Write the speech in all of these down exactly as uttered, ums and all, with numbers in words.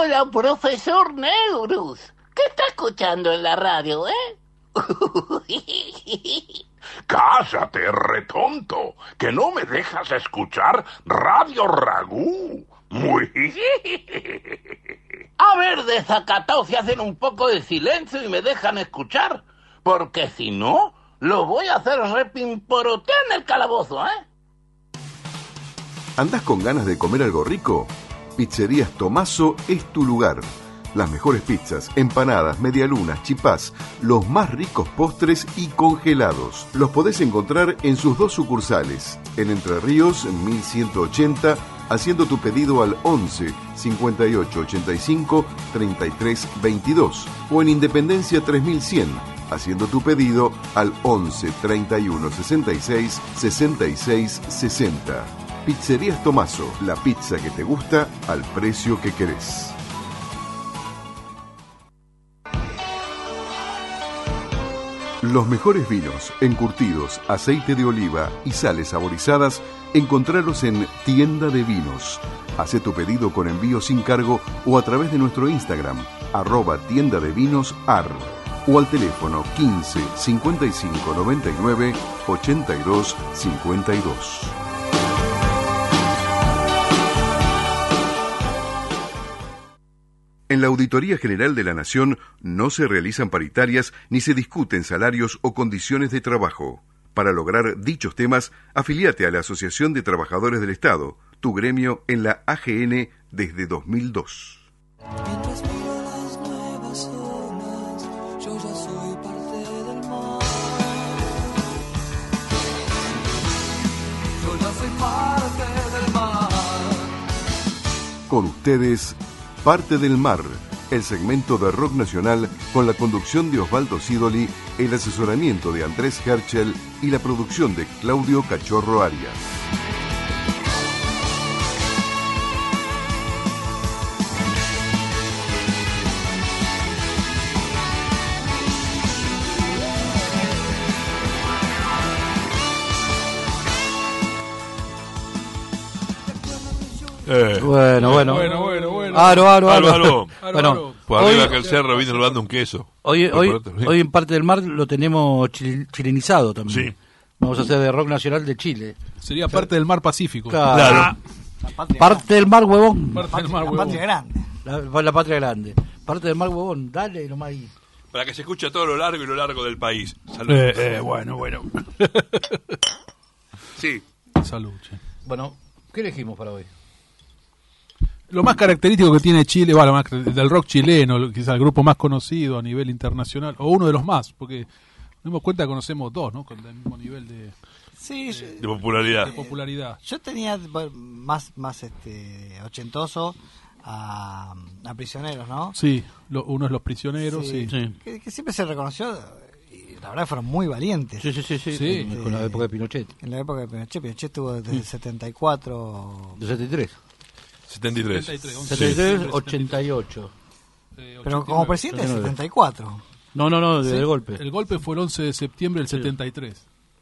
Hola, profesor Neurus. ¿Qué está escuchando en la radio, eh? Cállate, retonto, que no me dejas escuchar Radio Ragú. Muy... A ver, desacatados, si hacen un poco de silencio y me dejan escuchar. Porque si no, lo voy a hacer repimporotear en el calabozo, ¿eh? ¿Andás con ganas de comer algo rico? Pizzerías Tomaso es tu lugar. Las mejores pizzas, empanadas, medialunas, chipás, los más ricos postres y congelados. Los podés encontrar en sus dos sucursales, en Entre Ríos mil ciento ochenta, haciendo tu pedido al once, cincuenta y ocho, ochenta y cinco, treinta y tres, veintidós, o en Independencia tres mil cien, haciendo tu pedido al once, treinta y uno, sesenta y seis, sesenta y seis, sesenta. Pizzerías Tomaso, la pizza que te gusta al precio que querés. Los mejores vinos, encurtidos, aceite de oliva y sales saborizadas, encontralos en Tienda de Vinos. Hacé tu pedido con envío sin cargo o a través de nuestro Instagram, arroba tienda de vinos ar, o al teléfono quince, cincuenta y cinco, noventa y nueve, ochenta y dos, cincuenta y dos. En la Auditoría General de la Nación no se realizan paritarias ni se discuten salarios o condiciones de trabajo. Para lograr dichos temas, afiliate a la Asociación de Trabajadores del Estado, tu gremio en la A G N desde dos mil dos. Mientras miro las nuevas olas, yo ya soy parte del mar. Yo ya soy parte del mar. Con ustedes, Parte del Mar, el segmento de rock nacional con la conducción de Osvaldo Sidoli, el asesoramiento de Andrés Herschel y la producción de Claudio Cachorro Arias. Eh. Bueno, bueno. Bueno, bueno, bueno. Aro, aro, aro. Aro, aro. Bueno, Por arriba hoy, que el cerro viene robando un queso. Hoy, Por hoy, otro, sí. hoy en Parte del Mar lo tenemos chil- chilenizado también. Sí. Vamos a hacer de rock nacional de Chile. Sería parte del mar Pacífico. Claro. Claro. La patria, Parte del mar, huevón. Parte del mar, la huevón. patria grande. La, la patria grande. Parte del mar, huevón. Dale nomás ahí. Para que se escuche a todo lo largo y lo largo del país. Salud. Eh, eh, bueno, bueno. Sí. Salud, che. Bueno, ¿qué elegimos para hoy? Lo más característico que tiene Chile, bueno, más del rock chileno, quizás el grupo más conocido a nivel internacional, o uno de los más, porque nos dimos cuenta que conocemos dos, ¿no? Con el mismo nivel de, Sí, yo, De popularidad. de popularidad. yo tenía bueno, más más este ochentoso a, a Prisioneros, ¿no? Sí, lo, uno es Los Prisioneros, sí. Sí. Que, que siempre se reconoció, y la verdad fueron muy valientes. Sí, sí, sí, sí. Sí. Con, con la época de Pinochet. En la época de Pinochet, Pinochet tuvo desde el setenta y cuatro. De setenta y tres. setenta y tres. setenta y tres, once. setenta y tres, ochenta y ocho. Eh, Pero ochenta y como nueve. presidente de setenta y nueve. setenta y cuatro. No, no, no, Sí, desde el golpe. El golpe fue el once de septiembre del setenta y tres.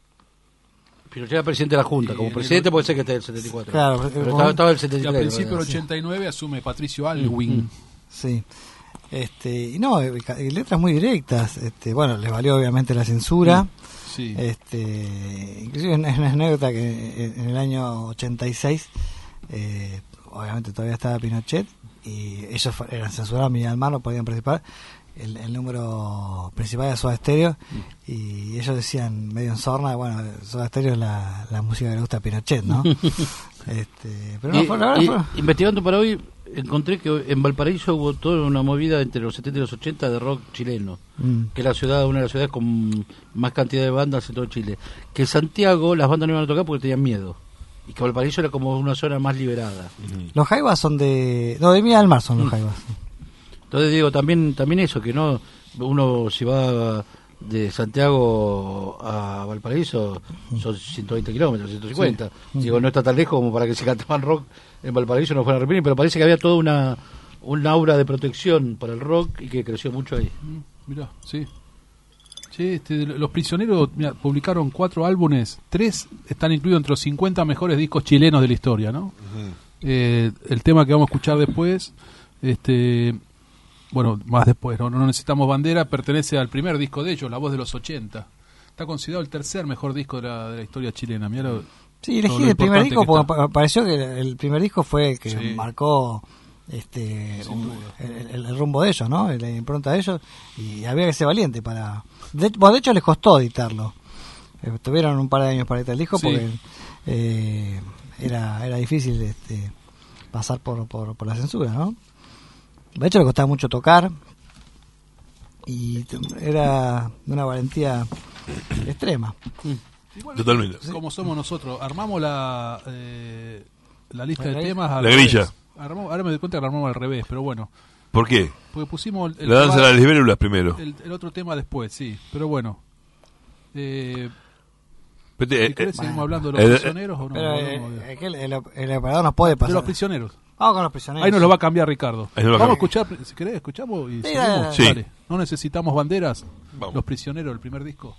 Pinochet era presidente de la Junta. Y Como en presidente el- puede ser que esté del setenta y cuatro. Claro, Pero como- estaba, estaba el Y setenta y a tres. principios del ¿verdad? ochenta y nueve asume Patricio Aylwin. Sí. Este, y no, y ca- y letras muy directas. Este, bueno, les valió obviamente la censura. Sí. Este, inclusive es una anécdota que en, en el año ochenta y seis, eh, obviamente todavía estaba Pinochet y ellos fu- eran censurados, Miguel Almar no podían participar. El, el número principal era Soda Stereo y ellos decían medio en sorna, bueno, Soda Stereo es la, la música que le gusta a Pinochet, ¿no? este, pero no, Y- fue, la verdad y- fue- investigando para hoy, encontré que en Valparaíso hubo toda una movida entre los setenta y los ochenta de rock chileno, Mm. que es la ciudad, una de las ciudades con más cantidad de bandas en todo Chile. Que Santiago las bandas no iban a tocar porque tenían miedo. Y que Valparaíso era como una zona más liberada. Los Jaivas son de... No, de Mía del Mar son los Jaivas. Entonces digo, también también eso, que no uno si va de Santiago a Valparaíso son ciento veinte kilómetros, ciento cincuenta. Digo, no está tan lejos como para que si cantaban rock en Valparaíso no fueran a reprimir, pero parece que había toda una un aura de protección para el rock y que creció mucho ahí. Mirá, sí. Sí, este, los Prisioneros mirá, publicaron cuatro álbumes, tres están incluidos entre los cincuenta mejores discos chilenos de la historia, ¿no? Eh, el tema que vamos a escuchar después Este, bueno, más después, no, no necesitamos bandera, pertenece al primer disco de ellos, La Voz de los ochenta. Está considerado el tercer mejor disco de la, de la historia chilena. Mirá lo, Sí, elegí lo- lo el primer importante disco que porque está. pa- pareció que el primer disco fue el que Sí. marcó este un- el, el- el rumbo de ellos, ¿no? La impronta de ellos, y había que ser valiente para... De, bueno, de hecho les costó editarlo. Eh, tuvieron un par de años para editar el disco Sí. porque eh, era era difícil este pasar por, por, por la censura, ¿no? De hecho le costaba mucho tocar y t- era de una valentía extrema. Totalmente. Como somos nosotros, armamos la eh, la lista La de grilla. temas al La revés. grilla. Armamos- ahora me doy cuenta que la armamos al revés, pero bueno, ¿Por qué? porque pusimos el, La danza de tema- las libélulas primero. el, el otro tema después, sí, pero bueno. Eh, Vete, si eh, querés, eh, seguimos hablando de los eh, prisioneros o no. Pero Hablamos eh, de, es que el, el, el operador nos puede de pasar. los prisioneros. Vamos con los prisioneros. Ahí nos lo va a cambiar Ricardo. Ahí nos lo Vamos a cambia. escuchar, si querés, escuchamos y Sí, seguimos. dale, dale. Dale. No necesitamos banderas. Vamos. Los prisioneros, el primer disco.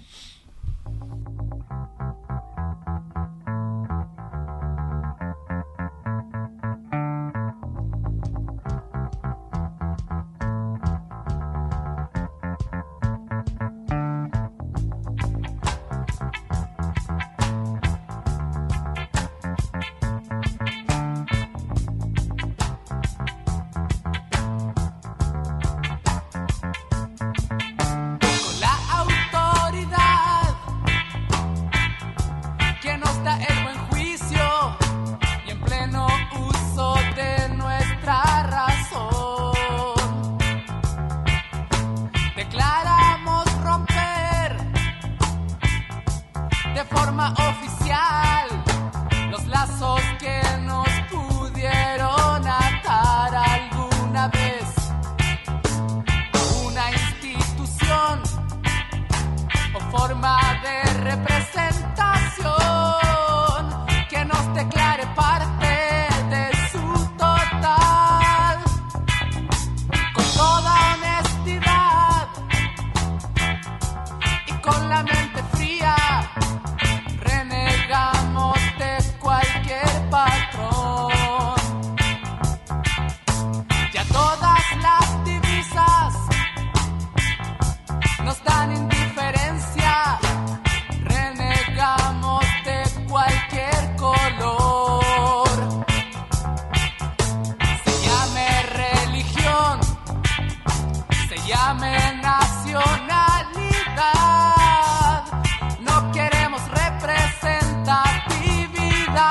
Con la autoridad que nos da el buen juicio y en pleno uso de nuestra razón, declaramos romper de forma oficial los lazos que nos pudieron atar alguna vez a una institución o forma de representación que nos declare parte de su total. Con toda honestidad y con la mente fría, renegamos de cualquier patrón. Ya todas las divisas nos dan indiferencia, renegamos de cualquier color. Se llame religión, se llame nacionalidad, no queremos representatividad.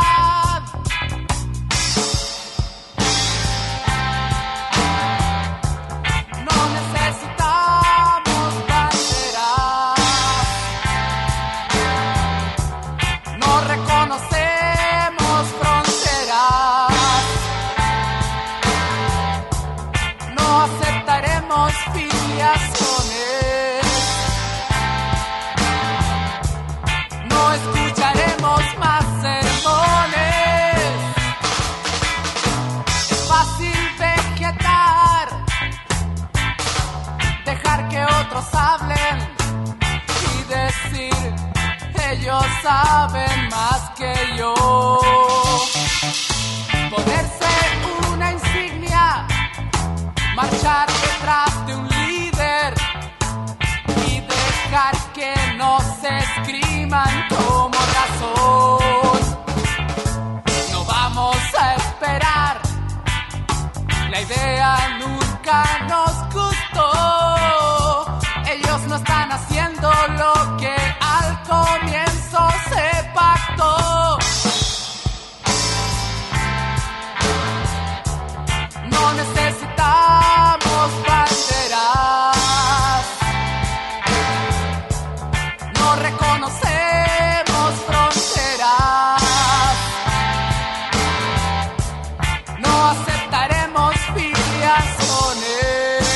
No necesitamos banderas, no reconocemos fronteras, no aceptaremos filiaciones, no escucharemos más sermones. Es fácil vegetar, dejar que otros hablen y decir, ellos saben más que yo. Ponerse una insignia, marchar detrás de un líder y dejar que nos escriban como razón. No vamos a esperar, la idea nunca nos gustó. Ellos no están haciendo lo que al comienzo se pactó. No necesitamos banderas, no reconocemos fronteras, no aceptaremos filiaciones,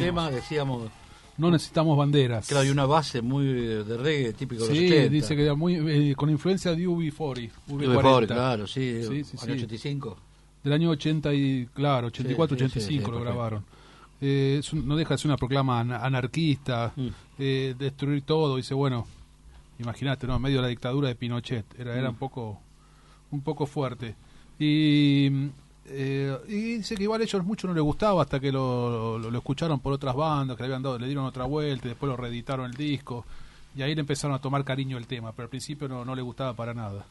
tema decíamos... No necesitamos banderas. Claro, hay una base muy de reggae típico de los Sí, ochenta. dice que era muy eh, con influencia de U B cuarenta. U B cuarenta, claro, sí, sí, sí, año sí. ochenta y cinco. Del año ochenta y claro, ochenta y cuatro, Sí, sí, ochenta y cinco sí, sí, lo perfecto. grabaron. Eh, es un- no deja de ser una proclama an- anarquista, Mm. eh, destruir todo. Dice, bueno, imagínate, ¿no? En medio de la dictadura de Pinochet. Era, era Mm. un poco un poco fuerte. Y, eh, y dice que igual a ellos mucho no les gustaba hasta que lo, lo, lo escucharon por otras bandas, que le habían dado, le dieron otra vuelta, y después lo reeditaron el disco. Y ahí le empezaron a tomar cariño el tema, pero al principio no, no le gustaba para nada.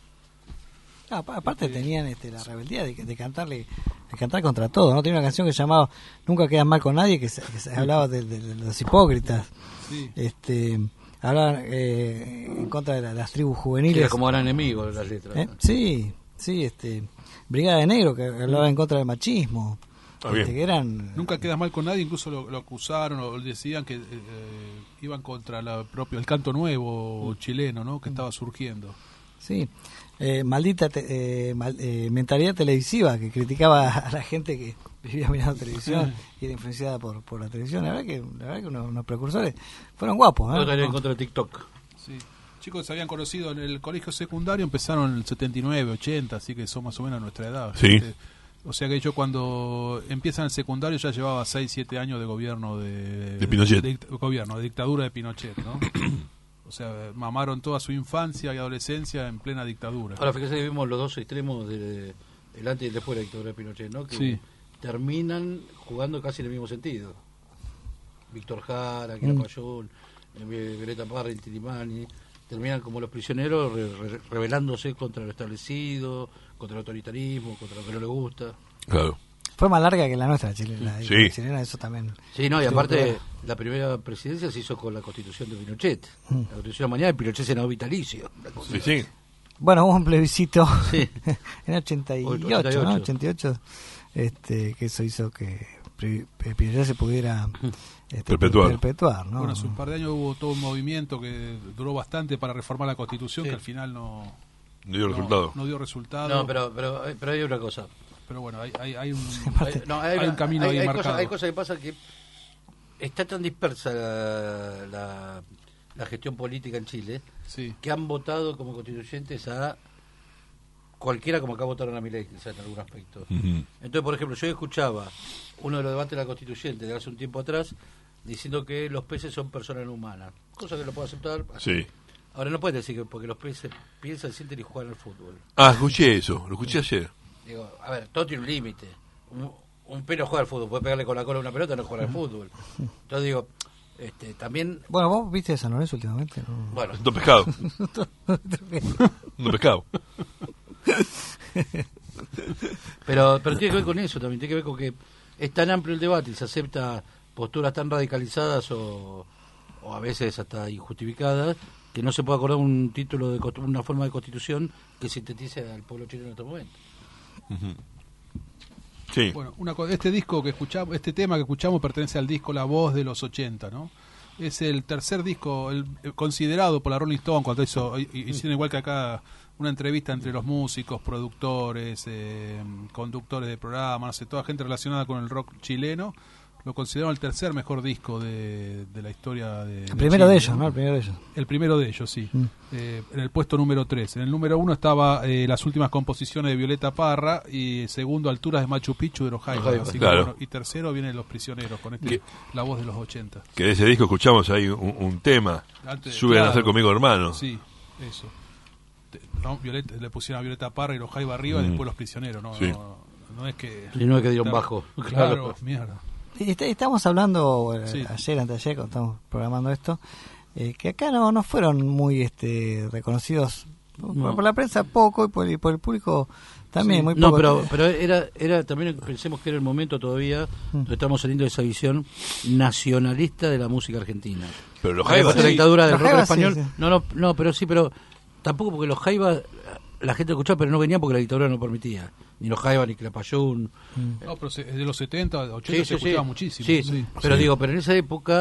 Ah, apa- aparte tenían este, la rebeldía de, de cantarle de cantar contra todo, ¿no? Tenía una canción que se llamaba Nunca quedas mal con nadie, que se, que se hablaba de, de- de los hipócritas. Sí. Este, hablaban eh, en contra de la- las tribus Que juveniles. era como gran enemigo de las letras. ¿Eh? Sí, sí, este, Brigada de Negro, que hablaba en contra del machismo. Ah, Este, bien. que eran Nunca quedas mal con nadie, incluso lo, lo acusaron o decían que eh, eh, iban contra la propio el canto nuevo chileno, ¿no? Que estaba surgiendo. Sí, eh, maldita te- eh, mal- eh, mentalidad televisiva, que criticaba a la gente que vivía mirando televisión y era influenciada por, por la televisión. La verdad que, la verdad que unos, unos precursores fueron guapos, ¿eh? Otra era en contra de TikTok. Sí. Chicos que se habían conocido en el colegio secundario empezaron en el setenta y nueve, ochenta, así que son más o menos nuestra edad. Sí. Este, o sea que yo cuando empiezan el secundario ya llevaba seis, siete años de gobierno de, De Pinochet. de dict- gobierno, de dictadura de Pinochet, ¿no? O sea, mamaron toda su infancia y adolescencia en plena dictadura. Ahora fíjese que vimos los dos extremos de, el antes y el después de la dictadura de Pinochet, ¿no? Que Sí. terminan jugando casi en el mismo sentido. Víctor Jara, Kira Mm. Payón, eh, Violeta Parra, Inti Limani, terminan como los prisioneros re- re- rebelándose contra lo establecido, contra el autoritarismo, contra lo que no les gusta. Claro. Fue más larga que la nuestra, chilena. La Sí. chilena, eso también. Sí, no, y Sí, aparte claro. la primera presidencia se hizo con la constitución de Pinochet. Mm. La constitución de mañana y Pinochet senador vitalicio. Sí, sí. Bueno, hubo un plebiscito Sí. en ochenta y ocho, ochenta y ocho. ¿no? ochenta y ocho, este, que eso hizo que Pri- Pinochet se pudiera este, Perpetuar. perpetuar, ¿no? Bueno, hace un par de años hubo todo un movimiento que duró bastante para reformar la Constitución, Sí. que al final no, No dio no- resultado. no dio resultado. No, pero, pero, pero hay una cosa. Pero bueno, hay, hay, hay un... Hay, no, hay, Hay una- un camino hay- ahí hay marcado. Cosas, hay cosas que pasa que está tan dispersa la, la, la gestión política en Chile Sí. que han votado como constituyentes a cualquiera como acá votaron a Milei, quizá en algún aspecto. Ujú. Entonces, por ejemplo, yo escuchaba uno de los debates de la constituyente de hace un tiempo atrás diciendo que los peces son personas no humanas, cosa que lo puedo aceptar. Sí. Ahora no puedes decir que porque los peces piensan, sienten y juegan al fútbol. Ah, escuché eso, lo escuché ayer. Digo, a ver, todo tiene un límite. Un, un pelo juega al fútbol, puede pegarle con la cola a una pelota, no jugar al fútbol. Entonces digo, este, también, Bueno, vos viste San Lorenzo últimamente, ¿no? bueno, Dos pescados. Dos pescados. pero pero tiene que ver con eso también, tiene que ver con que es tan amplio el debate y se acepta posturas tan radicalizadas o, o a veces hasta injustificadas que no se puede acordar un título de costu- una forma de constitución que sintetice al pueblo chileno en estos momentos. Sí. Bueno, una, co- este disco que escuchamos, este tema que escuchamos pertenece al disco La Voz de los ochenta, ¿no? Es el tercer disco el, el considerado por la Rolling Stone cuando hizo, hi- hicieron igual que acá una entrevista entre los músicos, productores, eh, conductores de programas, no sé, toda gente relacionada con el rock chileno. Lo consideraron el tercer mejor disco de, de la historia de, El de primero Chile, de ellos, ¿no? El primero de ellos. El primero de ellos, sí. Mm. Eh, en el puesto número tres. En el número uno estaba eh, las últimas composiciones de Violeta Parra y segundo Alturas de Machu Picchu de los Jaivas. Los Jaivas, Así que, claro. bueno, y tercero vienen Los Prisioneros con este ¿Qué? La Voz de los ochenta. Que de ese disco escuchamos ahí un, un tema. Antes, Sube a claro. nacer conmigo, hermano. Sí, eso. Te- no, Violeta, le pusieron a Violeta Parra y los Jaivas arriba y Mm. después Los Prisioneros. No, Sí. no, no es que... Y no es que dieron Claro, bajo. Claro, Claro. mierda. Y est- Estamos hablando eh, Sí. ayer, antes de ayer, cuando estamos programando esto, eh, que acá no, no fueron muy este, reconocidos por, No. por la prensa poco y por, y por el público también Sí. muy No, poco. pero, pero era, era también pensemos que era el momento todavía donde estamos saliendo de esa visión nacionalista de la música argentina. Pero los Después Jaivas. de la dictadura del Los rock Jaivas, sí, español. sí. No, no, no, pero sí, pero tampoco porque los Jaivas la gente lo escuchaba, pero no venían porque la dictadura no permitía. Ni los Jaivas ni Clapayún. No, pero se- de los setenta, ochenta Sí, se sí, escuchaba sí. muchísimo. Sí, sí. pero Sí. digo, pero en esa época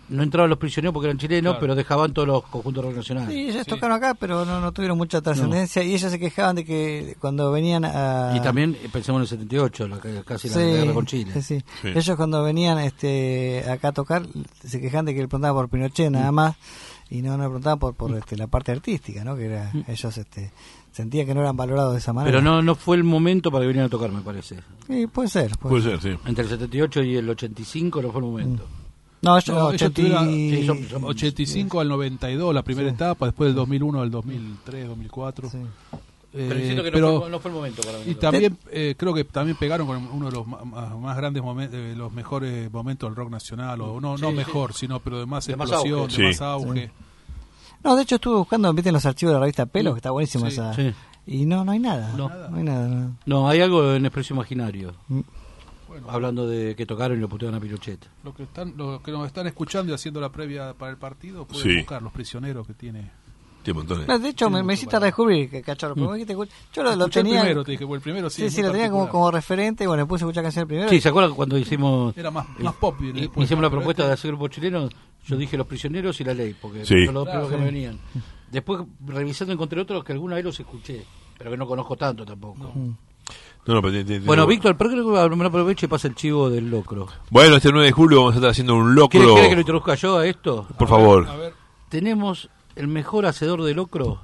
no entraban los prisioneros porque eran chilenos, Claro. pero dejaban todos los conjuntos rock nacionales. Sí, ellos Sí. tocaron acá, pero no, no tuvieron mucha trascendencia y ellos se quejaban de que cuando venían a... Y también eh, pensemos en el setenta y ocho, la, casi Sí, la guerra con Chile. sí, sí. Sí. Ellos cuando venían este acá a tocar se quejaban de que le preguntaban por Pinochet nada más y no, no le preguntaban por, por este, la parte artística, ¿no? Que era, ellos este, sentían que no eran valorados de esa manera. Pero no no fue el momento para que vinieran a tocar, me parece. Sí, puede ser. Puede, Puede ser. ser, sí. Entre el setenta y ocho y el ochenta y cinco no fue el momento. No, ellos, No, ellos ochenta y- tuvieron- Sí, son- son- ochenta y cinco al noventa y dos la primera Sí. etapa, después del dos mil uno al dos mil tres, dos mil cuatro. sí. Pero Eh, insisto que no, pero- fue, no fue el momento para venir. Y también eh, creo que también pegaron con uno de los ma- ma- más, grandes momentos, los mejores momentos del rock nacional, o no, Sí, no sí. mejor, sino pero de más De más explosión, auge. de más Sí. auge. No, de hecho estuve buscando, viste, en los archivos de la revista Pelo, que está buenísima Sí. esa. Sí. Y no, no hay nada. No. No, hay nada. No. No, hay algo en Expreso Imaginario, Mm. Bueno, hablando de que tocaron y lo putearon a Pinochet. lo que están, lo que nos están escuchando y haciendo la previa para el partido, pueden Sí. buscar los prisioneros que tiene. Tiene montones. No, de hecho, me, me mucho hiciste para- descubrir que cachorro. Pero me dijiste, yo lo, lo Escuché el tenía. primero, te dije, bueno, el primero sí. sí, es sí, muy lo tenía como, particular. como referente. Y bueno, me puse a escuchar canciones primero. Sí, ¿se acuerdan cuando hicimos Era más, más pop. y- después, hicimos la pero propuesta este- de hacer grupo chileno? Yo dije Los Prisioneros y La Ley, porque Sí. son los dos Claro, primeros que sí. me venían. Después, revisando, encontré otros que alguna vez los escuché, pero que no conozco tanto tampoco. No, no, pero tiene- tiene- Bueno, tiene- Víctor, ¿por qué no me aproveche y pasa el chivo del locro? Bueno, este nueve de julio vamos a estar haciendo un locro. ¿Quiere, quiere que lo introduzca yo a esto? Por favor. A ver, Tenemos el mejor hacedor de locro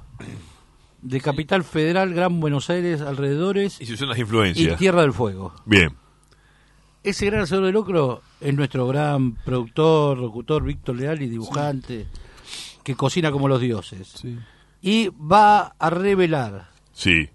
de Capital Federal, Gran Buenos Aires, alrededores Y si son las y influencias. Tierra del Fuego. Bien. Ese gran hacedor de locro es nuestro gran productor, locutor Víctor Leal y dibujante, que cocina como los dioses. sí. Y va a revelar Sí.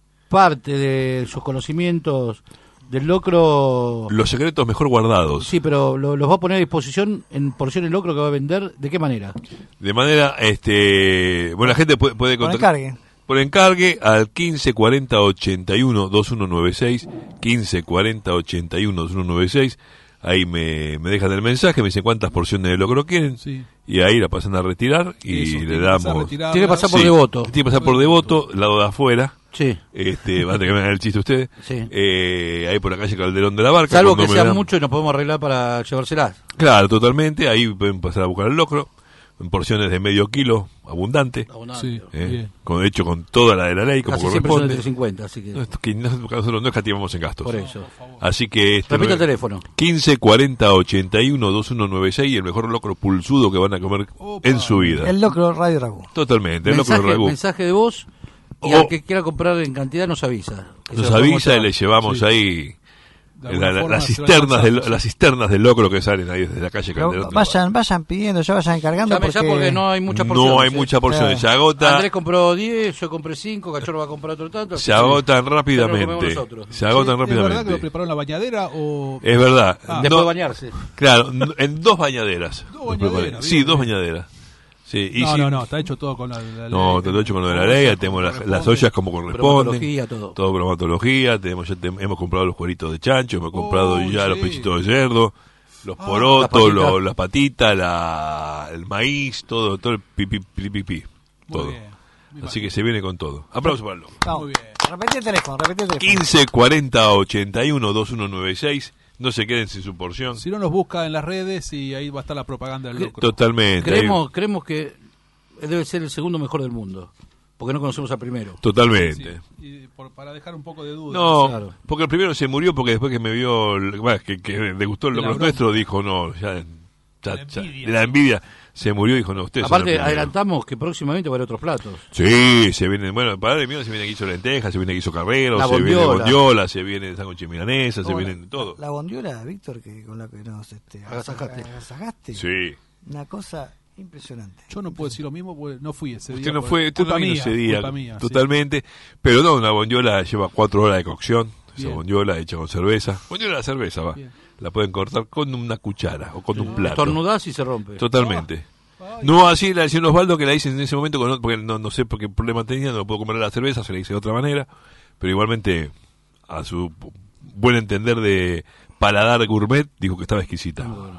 parte de sus conocimientos del locro. Los secretos mejor guardados. Sí, pero lo- los va a poner a disposición en porciones locro que va a vender. ¿De qué manera? De manera, este, bueno, la gente puede, puede Con contactar- encargue. por encargue al quince cuarenta ochenta y uno veintiuno noventa y seis, quince cuarenta ochenta y uno veintiuno noventa y seis. Ahí me, me dejan el mensaje, me dicen cuántas porciones de locro quieren, Sí. y ahí la pasan a retirar y Eso, le tiene que pasar a damos. retirarla. Tiene que pasar por Sí, Devoto. Tiene que pasar por Devoto, lado de afuera. Sí. Este, van a tener que ver el chiste ustedes. Sí. Eh, ahí por la calle Calderón de la Barca. Salvo que cuando me sean dan- muchos y nos podemos arreglar para llevárselas. Claro, totalmente. Ahí pueden pasar a buscar el locro en porciones de medio kilo, abundante. Sí, eh, bien. con, hecho con toda la de la ley, como Casi siempre son corresponde. entre cincuenta, así que No, esto que nosotros no escatimamos en gastos. por eso. Así que este Repita el nueve- teléfono. quince cuarenta ochenta y uno veintiuno noventa y seis, el mejor locro pulsudo que van a comer Opa. en su vida. El locro Radio Ragú. Totalmente, el locro Mensaje, ragú. mensaje de voz y O- al que quiera comprar en cantidad nos avisa. Que se Nos lo podemos avisa y llevar. le llevamos Sí. ahí De la- alguna la- forma las se va cisternas del, avanzando, las sí. cisternas del locro que salen ahí desde la calle Pero Calderón. vayan, vayan pidiendo, ya vayan encargando. Llame ya porque no hay muchas porciones. No hay ¿eh? muchas porciones, Claro. se agota. Andrés compró diez, yo compré cinco, Cachorro va a comprar otro tanto. Se agotan Ya lo comemos rápidamente. nosotros. Se agotan ¿Es verdad que lo rápidamente. prepararon en la bañadera o...? Es verdad. Ah. Después No- de bañarse. Claro, n- en dos bañaderas. Dos bañaderas, Sí, bien, dos bien. bañaderas. Sí, y No, si- no, no, está hecho todo con la, la No, ley. te lo he hecho con lo de la ley, ya tenemos las, las ollas como corresponden. Bromatología, todo. Todo bromatología, tenemos, ya te- hemos comprado los cueritos de chancho, hemos comprado Oh, ya sí. los pechitos de cerdo, los Ah, porotos, las patitas. los- las patitas, la, el maíz, todo, todo el pipi, pipi, pipi, Muy todo. bien, muy Así bien. que se viene con todo. Aplauso para el loco. Vamos. Muy bien. Repetí el teléfono, repetí el teléfono. quince cuarenta ochenta y uno veintiuno noventa y seis, no se queden sin su porción. Si no, nos busca en las redes y ahí va a estar la propaganda del locro. Totalmente. ahí- Creemos, creemos que debe ser el segundo mejor del mundo. Porque no conocemos al primero. Sí, Totalmente. y por- para dejar un poco de duda. No, Claro. porque el primero se murió porque después que me vio, el- bueno, que, que le gustó el De la logro bronca. nuestro, dijo no, ya, ya- La ya- envidia. de la envidia se murió, dijo no, ustedes son Aparte, el primero. adelantamos que próximamente va a haber otros platos. Sí, se vienen, bueno, para el mío se viene guiso de lentejas, se viene guiso carrero, La se viene bondiola. bondiola, se viene sándwich milanesa, se ¿Cómo vienen la- todo. La bondiola, Víctor, que con la que nos este, Agasajaste. agasajaste. Sí. Una cosa impresionante. Yo no puedo decir lo mismo porque no fui ese día. Usted no por- fue, usted culpa no vino mía, ese día, culpa mía, sí. totalmente, pero no, una bondiola lleva cuatro horas de cocción, esa Bien. bondiola hecha con cerveza, bondiola de cerveza va, Bien. la pueden cortar con una cuchara o con un plato. Estornudás y se rompe. Totalmente. Ay. No así la decía Osvaldo, que la hice en ese momento, con- porque no, no sé por qué problema tenía, no puedo comer la cerveza, se la hice de otra manera, pero igualmente, a su buen entender de paladar gourmet, dijo que estaba exquisita.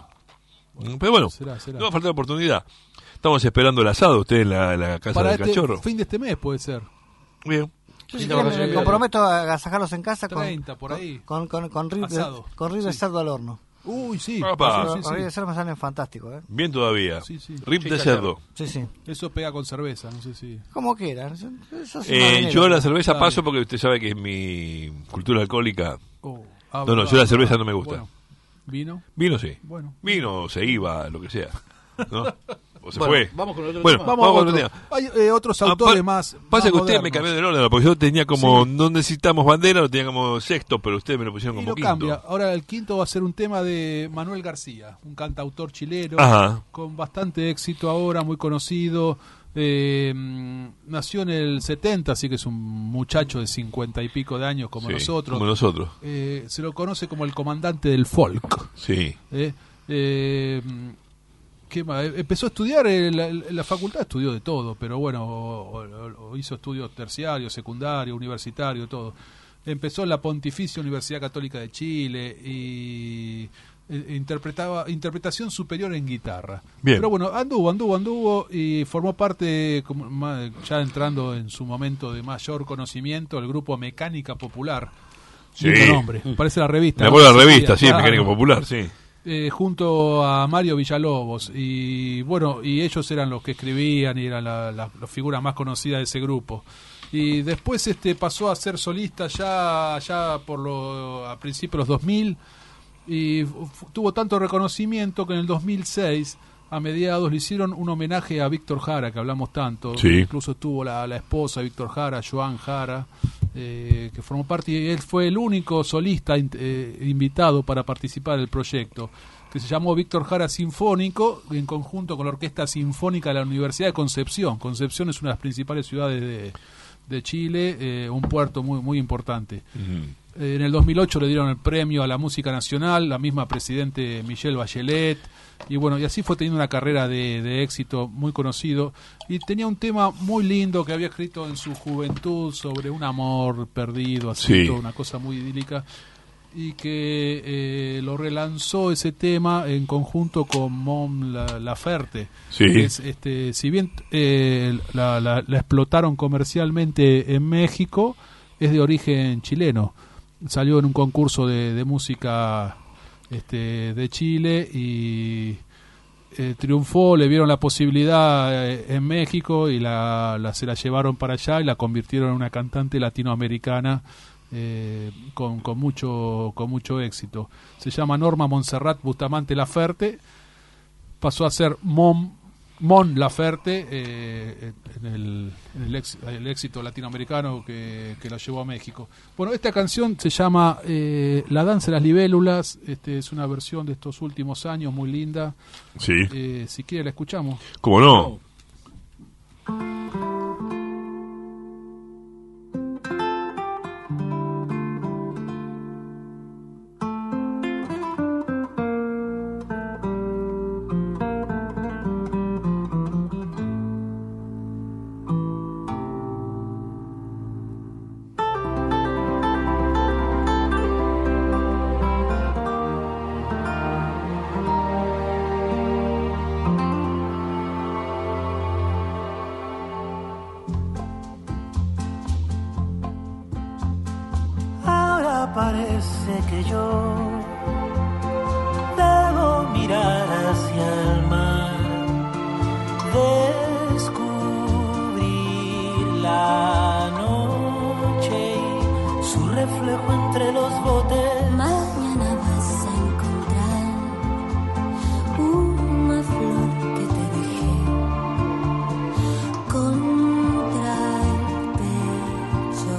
Bueno. Pero bueno, Será, será. no va a faltar oportunidad. Estamos esperando el asado, usted en la, la casa Para del este cachorro. fin de este mes puede ser. Bien. Yo Sí, si la quieren, verdad me que- comprometo a agasajarlos en casa con, treinta por ahí. con, con, con, ribs de- Asado. con ribs de Sí. cerdo al horno. Uy, sí. Opa. Los sí, sí, Rodríguez sí. de Cerdo me salen fantásticos, ¿eh? Bien todavía. Sí, sí. Rip Sí, de está cerdo. Sí, sí. Eso pega con cerveza, no sé si... Como quieran. Eso, eso sí, Eh, marinero. yo la cerveza Dale. paso porque usted sabe que es mi cultura alcohólica. Oh, ah, No, no, ah, yo la ah, cerveza no me gusta. Bueno, ¿vino? Vino sí. Bueno. Vino, se iba, lo que sea. ¿No? O se Bueno, fue. vamos con el otro Bueno, tema. vamos, Vamos a con otro otro. tema. Hay eh, otros Ah, autores pa- más. Pasa más que usted me modernos. cambió del orden, porque yo tenía como, Sí. no necesitamos bandera, lo tenía como sexto, pero ustedes me lo pusieron Y como lo quinto. cambia. Ahora el quinto va a ser un tema de Manuel García, un cantautor chileno Ajá. con bastante éxito ahora, muy conocido. Eh, mm, nació en el setenta, así que es un muchacho de cincuenta y pico de años como Sí, nosotros. Como nosotros, Eh, se lo conoce como el comandante del folk. sí. ¿eh? Eh, ¿qué más? Eh, Empezó a estudiar en la, en la facultad, estudió de todo, pero bueno, o- o- o hizo estudios terciarios, secundarios, universitarios, todo. Empezó en la Pontificia Universidad Católica de Chile y eh, interpretaba interpretación superior en guitarra. Bien. Pero bueno, anduvo, anduvo, anduvo y formó parte, como ma- ya entrando en su momento de mayor conocimiento, el grupo Mecánica Popular. Sí. Lindo nombre, parece la revista. Me ¿no? acuerdo de la Sí, revista, sí, claro. Mecánico Popular, sí. Eh, junto a Mario Villalobos y bueno, y ellos eran los que escribían y eran la, la, la figura más conocida de ese grupo. Y después este pasó a ser solista ya ya por lo, a principios de los dos mil y fu- tuvo tanto reconocimiento que en el dos mil seis a mediados le hicieron un homenaje a Víctor Jara, que hablamos tanto. Sí. Incluso estuvo la, la esposa de Víctor Jara, Joan Jara, eh, que formó parte, y él fue el único solista in- eh, invitado para participar del proyecto, que se llamó Víctor Jara Sinfónico, en conjunto con la Orquesta Sinfónica de la Universidad de Concepción. Concepción es una de las principales ciudades de, de Chile, eh, un puerto muy, muy importante. Ujú. Eh, En el dos mil ocho le dieron el premio a la música nacional, la misma presidente Michelle Bachelet, y bueno, y así fue teniendo una carrera de, de éxito muy conocido, y tenía un tema muy lindo que había escrito en su juventud sobre un amor perdido, así, Sí. toda una cosa muy idílica, y que eh, lo relanzó ese tema en conjunto con Mon La- Laferte. Sí. Que es, este, si bien eh, la, la- la explotaron comercialmente en México, es de origen chileno. Salió en un concurso de, de música este, de Chile y eh, triunfó, le vieron la posibilidad eh, en México y la, la- se la llevaron para allá y la convirtieron en una cantante latinoamericana eh, con, con mucho con mucho éxito. Se llama Norma Montserrat Bustamante Laferte, pasó a ser Mon, Mon Laferte eh, en, el, en el, ex- el éxito latinoamericano que, que la llevó a México. Bueno, esta canción se llama eh, La danza de las libélulas, este, es una versión de estos últimos años muy linda. Sí. Eh, si quiere la escuchamos. ¿Cómo no? Ahora parece que yo debo mirar hacia el mar, descubrir la noche y su reflejo entre los botes. Mañana vas a encontrar una flor que te dejé contra el pecho.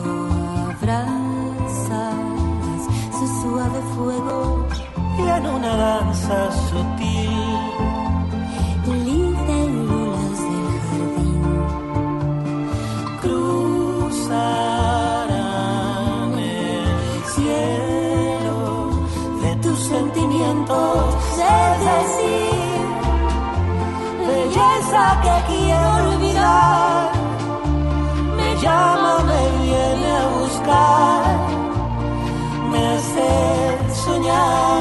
Abrazas su suave fuego Y en una danza sutil libélulas del jardín cruzarán el cielo de tus sentimientos. es decir, belleza que quiero olvidar, Me llama, me viene a buscar, me hace soñar.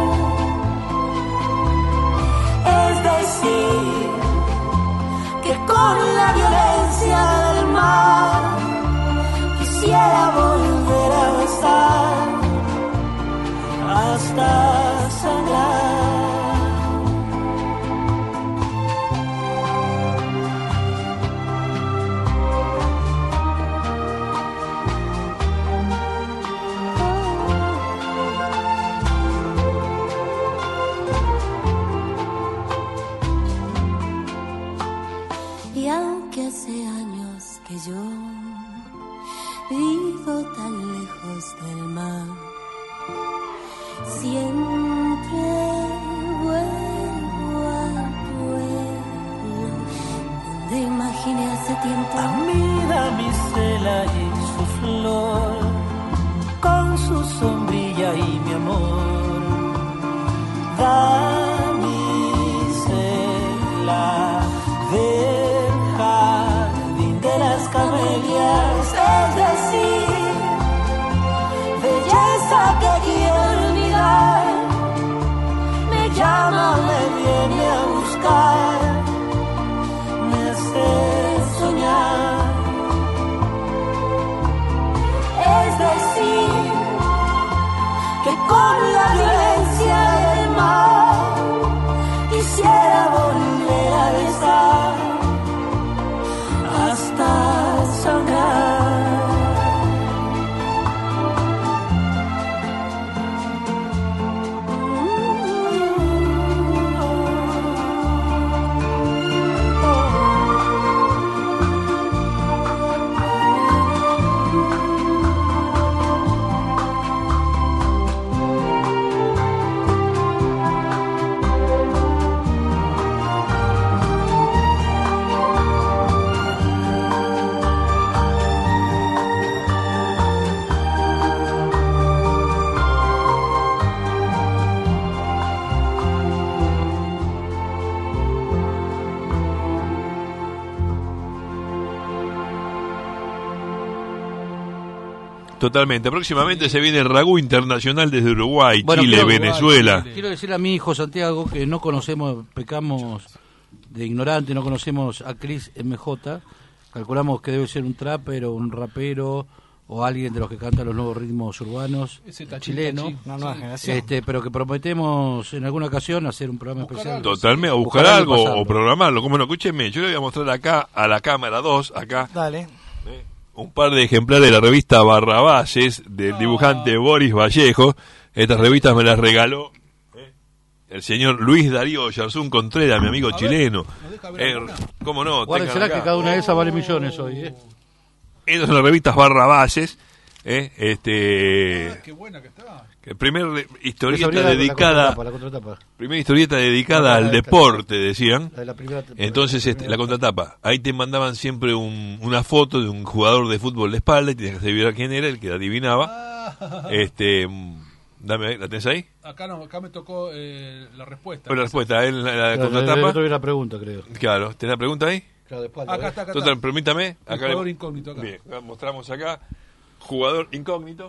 Es decir, que con la violencia del mar quisiera volver a besar hasta sangrar. años que yo vivo tan lejos del mar. Siempre vuelvo al pueblo donde imaginé hace tiempo a mi damisela y su flor, con su sombrilla y mi amor. Damisela del jardín de las camelias, es decir, belleza que quiero olvidar, me llama, me viene a buscar, me hace soñar, es decir, que con la violencia del mar quisiera volver a besar hasta sangrar. Totalmente. Próximamente se viene el Ragú Internacional desde Uruguay, Bueno, Chile, quiero- Venezuela. Quiero decirle a mi hijo Santiago que no conocemos, pecamos de ignorante, no conocemos a Chris M J. Calculamos que debe ser un trapper o un rapero o alguien de los que canta los nuevos ritmos urbanos Ese tachín, chileno. tachín. Una nueva generación. Este, pero que prometemos en alguna ocasión hacer un programa especial. Totalmente, a buscar, Buscar algo algo y pasarlo. o programarlo. Como no, escúcheme, yo le voy a mostrar acá a la cámara dos, acá, Dale. un par de ejemplares de la revista Barrabases del dibujante Boris Vallejo. Estas revistas me las regaló eh, el señor Luis Darío Yarzún Contreras, mi amigo A ver, chileno. ¿nos deja ver Eh, alguna? ¿Cómo no? Guárdensela Tengan que acá. cada una de esas vale millones hoy, ¿eh? Estas son las revistas Barrabases. Eh, este, Ah, qué buena que está. el primer re- Esa historieta habría la- la dedicada, contratapa, la contratapa. primera historieta dedicada Ah, al esta. deporte, decían. La de la primera temporada. Entonces, La este, primera la contratapa. Ahí te mandaban siempre un- una foto de un jugador de fútbol de espalda y tenías que adivinar quién era, el que adivinaba. Ah, Este, mm, dame, ahí, ¿la tenés ahí? acá no, acá me tocó eh, la respuesta. Bueno, la respuesta, ¿eh? la, la Claro, el contratapa. otro era la pregunta, creo. Claro, ¿tenés la pregunta ahí? Claro, de espalda, Acá ¿eh? está, acá Total, está. permítame. El Acá jugador le- incógnito acá. Bien, mostramos acá. Jugador incógnito.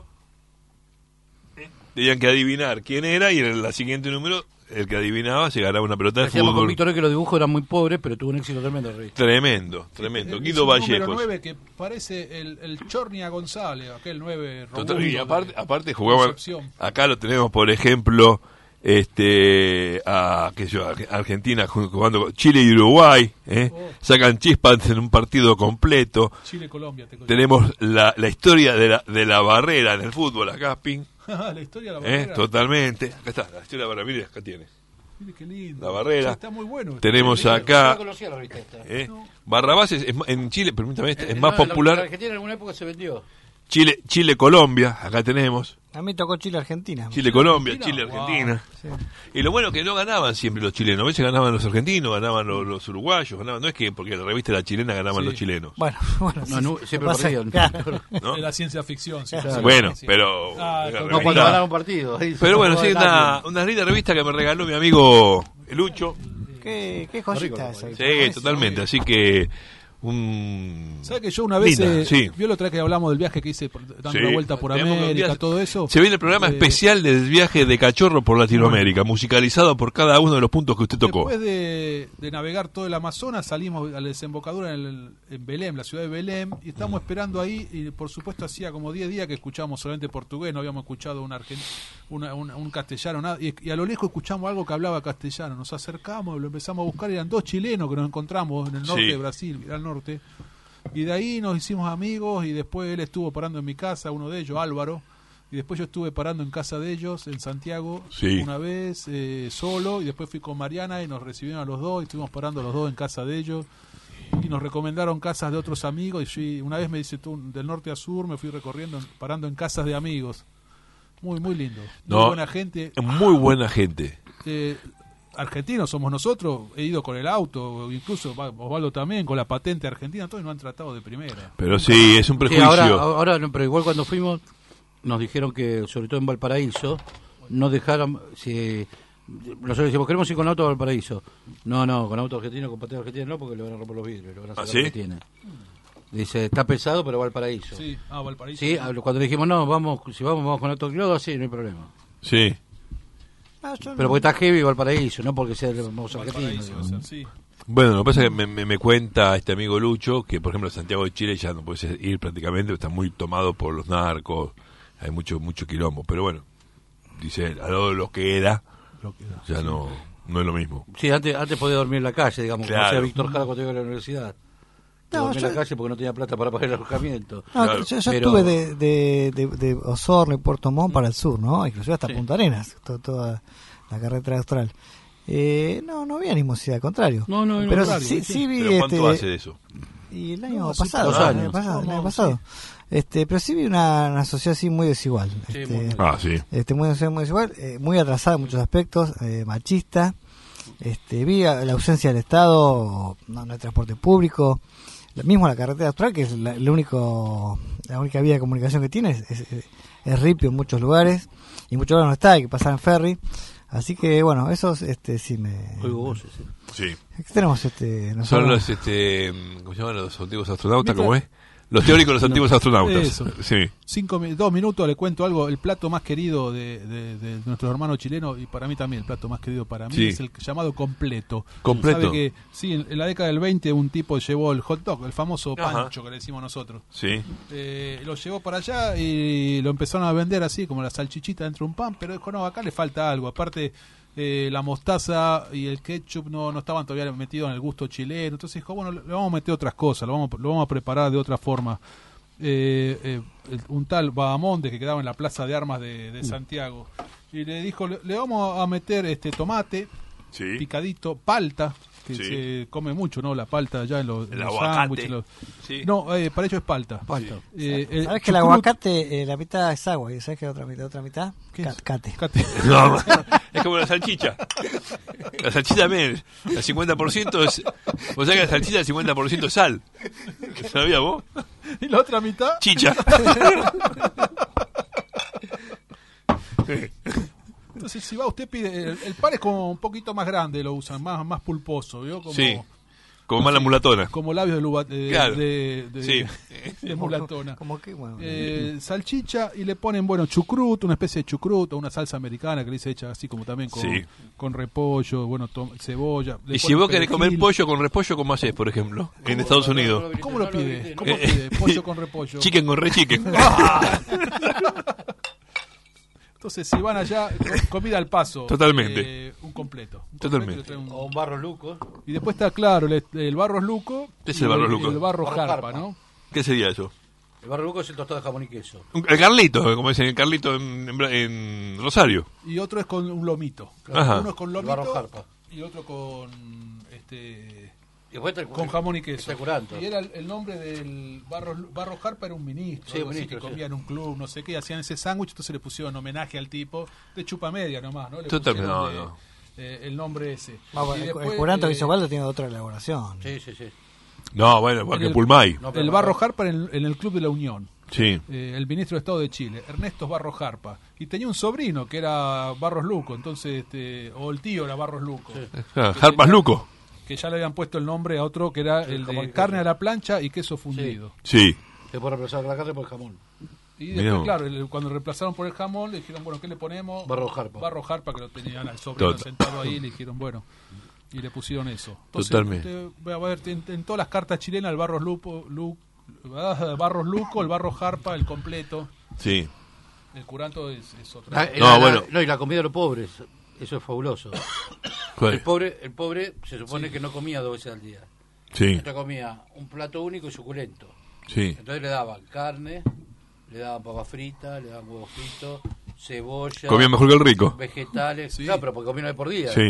¿Eh? Tenían que adivinar quién era y en el siguiente número, el que adivinaba se ganaba una pelota de Decíamos con fútbol. Víctor que los dibujos eran muy pobres, pero tuvo un éxito tremendo la revista. Tremendo, tremendo. Es Guido un número Vallejos. nueve que parece el, el Chornia González, aquel nueve robusto. Total, y de aparte, aparte jugaban, Concepción. acá lo tenemos por ejemplo, este, a, qué sé yo, a Argentina ju- jugando con Chile y Uruguay, ¿eh? Oh. Sacan chispas en un partido completo. Chile-Colombia. Te Tenemos la, la historia de la, de la barrera en el fútbol acá, Ping, la historia de la ¿eh? barrera. Totalmente. Acá está, la historia de la barrera, mire, acá tiene. Mire qué lindo. La barrera. Sí, está muy bueno. Tenemos Yo acá, no conocía la revista esta. ¿eh? Barrabases, es ma- en Chile, permítame, este, es Eh, más no, en la- popular. En Argentina en alguna época se vendió. Chile, Chile-Colombia, acá tenemos. A mí tocó Chile-Argentina. Chile-Colombia, Argentina, Chile-Argentina. Sí. Y lo bueno que no ganaban siempre los chilenos, a veces ganaban los argentinos, ganaban los, los uruguayos, ganaban, no es que porque la revista era chilena ganaban Sí. los chilenos, Bueno, bueno. No, sí, no, sí. siempre Lo pasa- perdían. claro. ¿no? De la ciencia ficción. sí, Claro. sí, Bueno, sí. pero Ah, la no, No, revista- cuando ganaba un partido. ahí se pero bueno, jugaba sí, el una, año. una linda revista que me regaló mi amigo Lucho, Qué, qué joyita esa. sí, totalmente, así que un... ¿Sabes que yo una vez, Linda, eh, sí. vio la otra vez que hablamos del viaje que hice por- dando Sí. una vuelta por Tenemos que América, enviar- todo eso? Se viene el programa Eh, especial del viaje de Cachorro por Latinoamérica, musicalizado por cada uno de los puntos que usted tocó. Después de, de navegar todo el Amazonas, salimos a la desembocadura en, el- en Belém, la ciudad de Belém, y estamos esperando ahí, y por supuesto hacía como diez días que escuchábamos solamente portugués, no habíamos escuchado un, argent- una- una- un castellano, nada, y, y a lo lejos escuchamos algo que hablaba castellano, nos acercamos, lo empezamos a buscar, eran dos chilenos que nos encontramos en el norte Sí. de Brasil, al norte, y de ahí nos hicimos amigos, y después él estuvo parando en mi casa, uno de ellos, Álvaro, y después yo estuve parando en casa de ellos, en Santiago, Sí. una vez eh, solo, y después fui con Mariana y nos recibieron a los dos, y estuvimos parando los dos en casa de ellos. y nos recomendaron casas de otros amigos. Y yo, una vez me dice tú, del norte a sur, me fui recorriendo, parando en casas de amigos. Muy, muy lindo. Muy No, buena gente. Muy buena gente. Eh, argentinos somos nosotros, he ido con el auto, incluso Osvaldo también, con la patente argentina, todos nos han tratado de primera. Pero sí, es un prejuicio. Sí, ahora, ahora no, pero igual cuando fuimos, nos dijeron que, sobre todo en Valparaíso, no dejaran, si nosotros decimos, queremos ir con auto a Valparaíso. No, no, con auto argentino, con patente argentino no, porque le van a romper los vidrios, le van a sacar ¿Ah, sí? lo que tiene. Dice, está pesado, pero Valparaíso. Sí, ah, Valparaíso. Sí, cuando le dijimos, no, vamos, si vamos, vamos con auto alquilado, sí, no hay problema. Sí. Ah, yo Pero no- porque está heavy Valparaíso, no porque sea el famoso argentino. Valparaíso, o sea, sí. Bueno, lo que pasa es que me, me, me cuenta este amigo Lucho que, por ejemplo, Santiago de Chile ya no puedes ir prácticamente, está muy tomado por los narcos, hay mucho mucho quilombo. Pero bueno, dice, a lo, lo que era, Lo que da, ya sí. no no es lo mismo. Sí, antes, antes podía dormir en la calle, digamos, como Claro. hacía Víctor Jara cuando iba a la universidad. No, dormía yo- en la calle porque no tenía plata para pagar el alojamiento. No, Claro. yo, yo Pero- estuve de, de, de, de Osorno y Puerto Montt para el sur, ¿no? Inclusive hasta Sí. Punta Arenas, to- toda la carretera austral. Eh, no, no había animosidad, al contrario. No, no, no, pero al contrario, sí, sí. sí vi ¿Pero cuánto este, hace de eso? y el año No, sí, pasado, dos el años. año pasado, el año Vamos, pasado. Este, pero sí vi una, una sociedad así muy desigual. Sí, este, muy- Ah, sí. este, muy, muy desigual, eh, muy atrasada en muchos aspectos, eh, machista. Este, vi a- la ausencia del Estado, no, no hay transporte público. Lo mismo la carretera austral, que es la, el único, la única vía de comunicación que tiene, es, es, es ripio en muchos lugares, y en muchos lugares no está, hay que pasar en ferry. Así que, bueno, esos este, sí me... Oigo voces, sí. Sí. ¿Qué tenemos? Este, Son nosotros? los, este, ¿cómo se llaman los antiguos astronautas? ¿Cómo es? Los teóricos de los antiguos astronautas. Eso. Sí. Cinco, mi- dos minutos le cuento algo. El plato más querido de, de, de nuestros hermanos chilenos, y para mí también el plato más querido para mí, Sí. es el llamado completo. Completo. Sabe que sí, en, en la década del veinte un tipo llevó el hot dog, el famoso Ajá. pancho que le decimos nosotros. Sí. Eh, lo llevó para allá y lo empezaron a vender así como la salchichita dentro de un pan, pero dijo, no, acá le falta algo. Aparte, eh, la mostaza y el ketchup no, no estaban todavía metidos en el gusto chileno. Entonces dijo, bueno, le vamos a meter otras cosas, lo vamos, lo vamos a preparar de otra forma. Eh, eh, el- un tal Bahamonde que quedaba en la plaza de armas de, de Santiago, y le dijo, le, le vamos a meter este tomate Sí. picadito, palta, que Sí. se come mucho, ¿no? La palta allá en los, El en los aguacate. sándwiches, los- Sí. no, eh, para ellos es palta. Palta. Eh, el ¿Sabes que el chucrut- aguacate, eh, la mitad es agua, y sabes que la otra mitad, otra mitad? ¿Qué Ca- es? Cate. Cate. No, es como la salchicha. La salchicha también, el cincuenta por ciento es... O sea que la salchicha el cincuenta por ciento es sal. ¿Sabías vos? ¿Y la otra mitad? Chicha. Entonces, si va, usted pide. El, el pan es como un poquito más grande, lo usan, más, más pulposo, ¿vio? Como, Sí. Como mala mulatona. como labios de, luba- de, Claro. de, de- Sí. de mulatona. Como que, bueno, Eh, salchicha y le ponen, bueno, chucrut, una especie de chucrut o una salsa americana que le dice hecha así como también con, Sí. con repollo, bueno, to- cebolla. Le Y si ponen vos querés comer perejil. pollo con repollo, ¿cómo haces, por ejemplo? En Estados Unidos. ¿Cómo lo pide? ¿Cómo Eh, pide? Pollo con repollo. Chicken con re chicken. Entonces, si van allá, co- comida al paso. Totalmente. eh, un completo. Un Totalmente. completo, le traen un- O un barro luco. Y después está claro el, el barro luco. ¿Qué es y el barro y luco? el barro Barro jarpa, jarpa. ¿no? ¿Qué sería eso? El barro luco es el tostado de jamón y queso. Un- El Carlito, como dicen, el Carlito en, en Bra- en Rosario. Y otro es con un lomito. Ajá. Uno es con El barro lomito jarpa. y otro con este Y después está el- con jamón y queso. está el curanto. Y era el, el nombre del barro, barro jarpa era un ministro, Sí, algo así, ministro, que sí. comía en un club, no sé qué, y hacían ese sándwich, entonces le pusieron homenaje al tipo de chupa media nomás, ¿no? Le Totalmente, pusieron no, de- no. eh, el nombre ese. Ah, bueno, Y el, después, el curanto que eh, hizo Waldo tiene otra elaboración. Sí, sí, sí. No, bueno, igual en que el- Pulmay. No, pero el no, barro no. jarpa en, en el Club de la Unión. Sí. Eh, el ministro de Estado de Chile, Ernesto Barros Jarpa, y tenía un sobrino que era Barros Luco, entonces, este, o el tío era Barros Luco, Ah, Jarpas Luco. que ya le habían puesto el nombre a otro que era el jamón de y carne queso. a la plancha y queso fundido. Sí. Se puede reemplazar la carne por el jamón. Y Mirá después, vos. claro, el- cuando reemplazaron por el jamón, le dijeron, bueno, ¿qué le ponemos? Barro Jarpa. Barro Jarpa, que lo tenían al sobrino Tot- sentado ahí, le dijeron, bueno, y le pusieron eso. Entonces, Totalmente. usted va a ver, en, en todas las cartas chilenas, el Barros Lupo, Lu- ah, Barros Luco, el Barro Jarpa, el completo. Sí. El curanto es, es otro. La- No, la- bueno. no, y la comida de los pobres, eso es fabuloso. ¿Cuál? El pobre, el pobre se supone que no comía dos veces al día. Sí. Entonces comía un plato único y suculento. Sí. Entonces le daban carne, le daban papa frita, le daban huevos fritos, cebolla, Comía mejor que el rico. vegetales. Sí. Claro, pero porque comía una vez por día. Sí.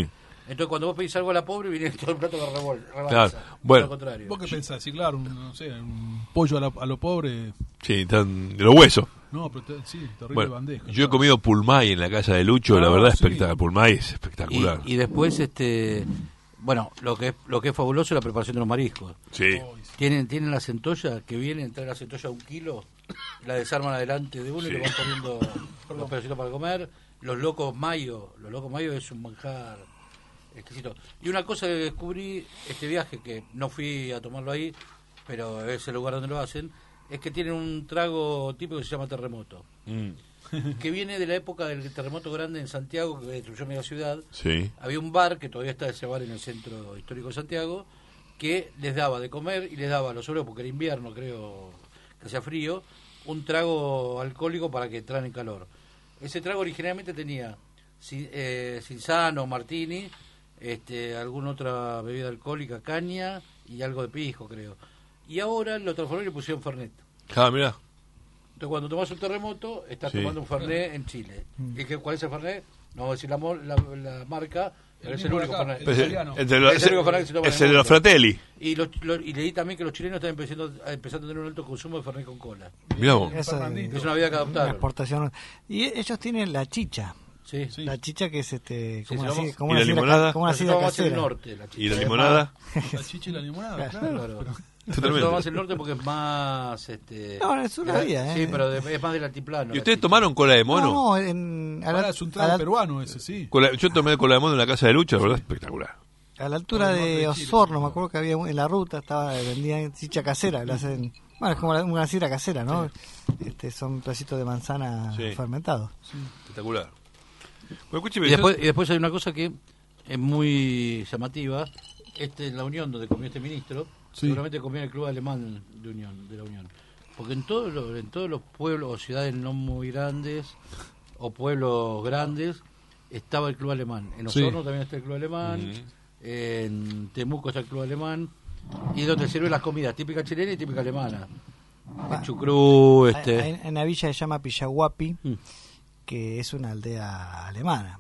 Entonces, cuando vos pedís algo a la pobre, viene todo el plato que revol- rebalsa. Claro, bueno. Al contrario. ¿Vos qué pensás? Sí, claro, un, no sé, un pollo a, la, a lo pobre. Sí, tan de los huesos. No, pero te, sí, terrible Bueno, bandeja. yo he comido pulmay en la casa de Lucho, Ah, la verdad, sí. espectacular. Pulmay es espectacular. Y, y después, este, bueno, lo que es lo que es fabuloso es la preparación de los mariscos. Sí. Tienen tienen la centolla que vienen, traen la centolla a un kilo, la desarman adelante de uno Sí. y le van poniendo los pedacitos para comer. Los locos mayo, los locos mayo es un manjar exquisito. Y una cosa que descubrí este viaje, que no fui a tomarlo ahí, pero es el lugar donde lo hacen, es que tienen un trago típico que se llama terremoto. Mm. Que viene de la época del terremoto grande en Santiago, que destruyó media ciudad. Sí. Había un bar, que todavía está ese bar en el centro histórico de Santiago, que les daba de comer y les daba a los obreros, porque era invierno, creo que hacía frío, un trago alcohólico para que entraran en calor. Ese trago originalmente tenía ci- eh, cinzano, martini, este, alguna otra bebida alcohólica, caña y algo de pisco, creo. Y ahora lo transformaron y le pusieron Fernet. Ah, mirá. Entonces, cuando tomas un terremoto, estás Sí. tomando un Fernet en Chile. ¿Y qué, cuál es el Fernet? No voy a decir la, mo- la, la marca, pero El es el mismo de único acá, Fernet. el Es el, italiano. es de los- Es el único Fernet que se toma en es el el de los mundo. Fratelli. Y, los, lo- y leí también que los chilenos están empezando, empezando a tener un alto consumo de Fernet con cola. Mirá vos. Eso es, Es una vida que una adoptaron. exportación. Y ellos tienen la chicha. Sí. Sí. La chicha que es este como Sí, una sí, sidra- vamos- como ¿Y una la sidra limonada? ca- como una Nosotros sidra vamos hacia el casera. norte. La chicha. ¿Y la Es limonada? La chicha y la limonada, Claro. claro. Claro. pero- Nosotros Totalmente. vamos hacia el norte porque es más... Este, No, en el sur había, Sí, ¿eh? pero de- es más del altiplano. ¿Y la ustedes chicha. tomaron cola de mono? No, no, en, a, Pará, la, es un a trago la- peruano ese, sí. Cola- yo tomé cola de mono en la casa de Lucho, la verdad, espectacular. a la altura Por el norte de de Chile, Osorno, sí. me acuerdo que había un- en la ruta, estaba vendían chicha casera, la hacen, bueno, es como la- una sidra casera, ¿no? Este, son pedacitos de manzana Sí. fermentados. Espectacular. Bueno, escúcheme, Y yo- después, y después hay una cosa que es muy llamativa. Este, en la Unión, donde comió este ministro, Sí. seguramente comió en el club alemán de Unión, de la Unión. Porque en todos los, en todos los pueblos o ciudades no muy grandes o pueblos grandes estaba el club alemán. En Sí. Osorno también está el club alemán, en Temuco está el club alemán, y donde sirven las comidas típicas chilenas y típicas alemanas. El chucrú, este... Hay- hay- en una villa se llama Pillahuapi, Mm. que es una aldea alemana.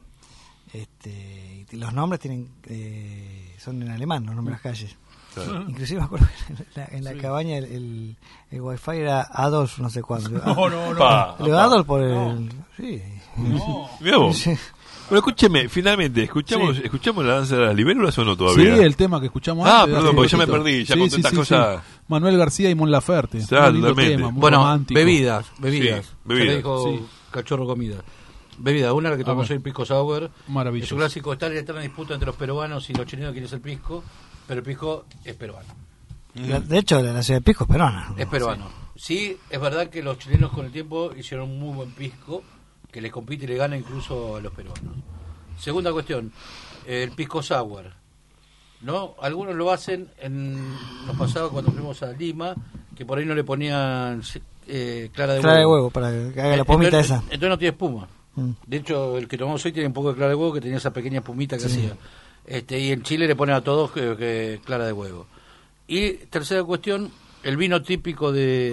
Este, y los nombres tienen eh, son en alemán, los nombres de las calles. Claro. Inclusive me acuerdo que en la, en la Sí. cabaña el, el, el wifi era Adolf no sé cuándo. No, no, no. Pa. Le digo, Adolf por el... Sí. No. Mirá vos. Sí. Bueno, escúcheme, finalmente, ¿escuchamos Sí. escuchamos la danza de las libélulas o no Sí, todavía? el tema que escuchamos Ah, antes. perdón, hace porque ya me poquito. perdí, ya con tantas cosas. Manuel García y Mon Laferte. Claro, Un lindo totalmente. tema, muy Bueno, romántico. bebidas, bebidas. Sí, Ya bebidas. le dijo Sí. Cachorro Comida. Bebida, una la que tomamos ver. hoy, Pisco Sour. Maravilloso. Es un clásico, está en la eterna disputa entre los peruanos y los chilenos quién es el pisco, pero el pisco es peruano. La- De hecho, la, la ciudad de Pisco es peruana. Es peruano. Sí, es verdad que los chilenos con el tiempo hicieron un muy buen pisco, que les compite y le gana incluso a los peruanos. Segunda cuestión, el Pisco Sour. ¿No? Algunos lo hacen, en nos pasaba cuando fuimos a Lima, que por ahí no le ponían eh, clara de Clara de huevo. huevo, para que haga la pomita entonces, esa. Entonces no tiene espuma. Mm. De hecho, el que tomamos hoy tiene un poco de clara de huevo, que tenía esa pequeña espumita que Sí. hacía. Este, y en Chile le ponen a todos que, que clara de huevo. Y tercera cuestión, el vino típico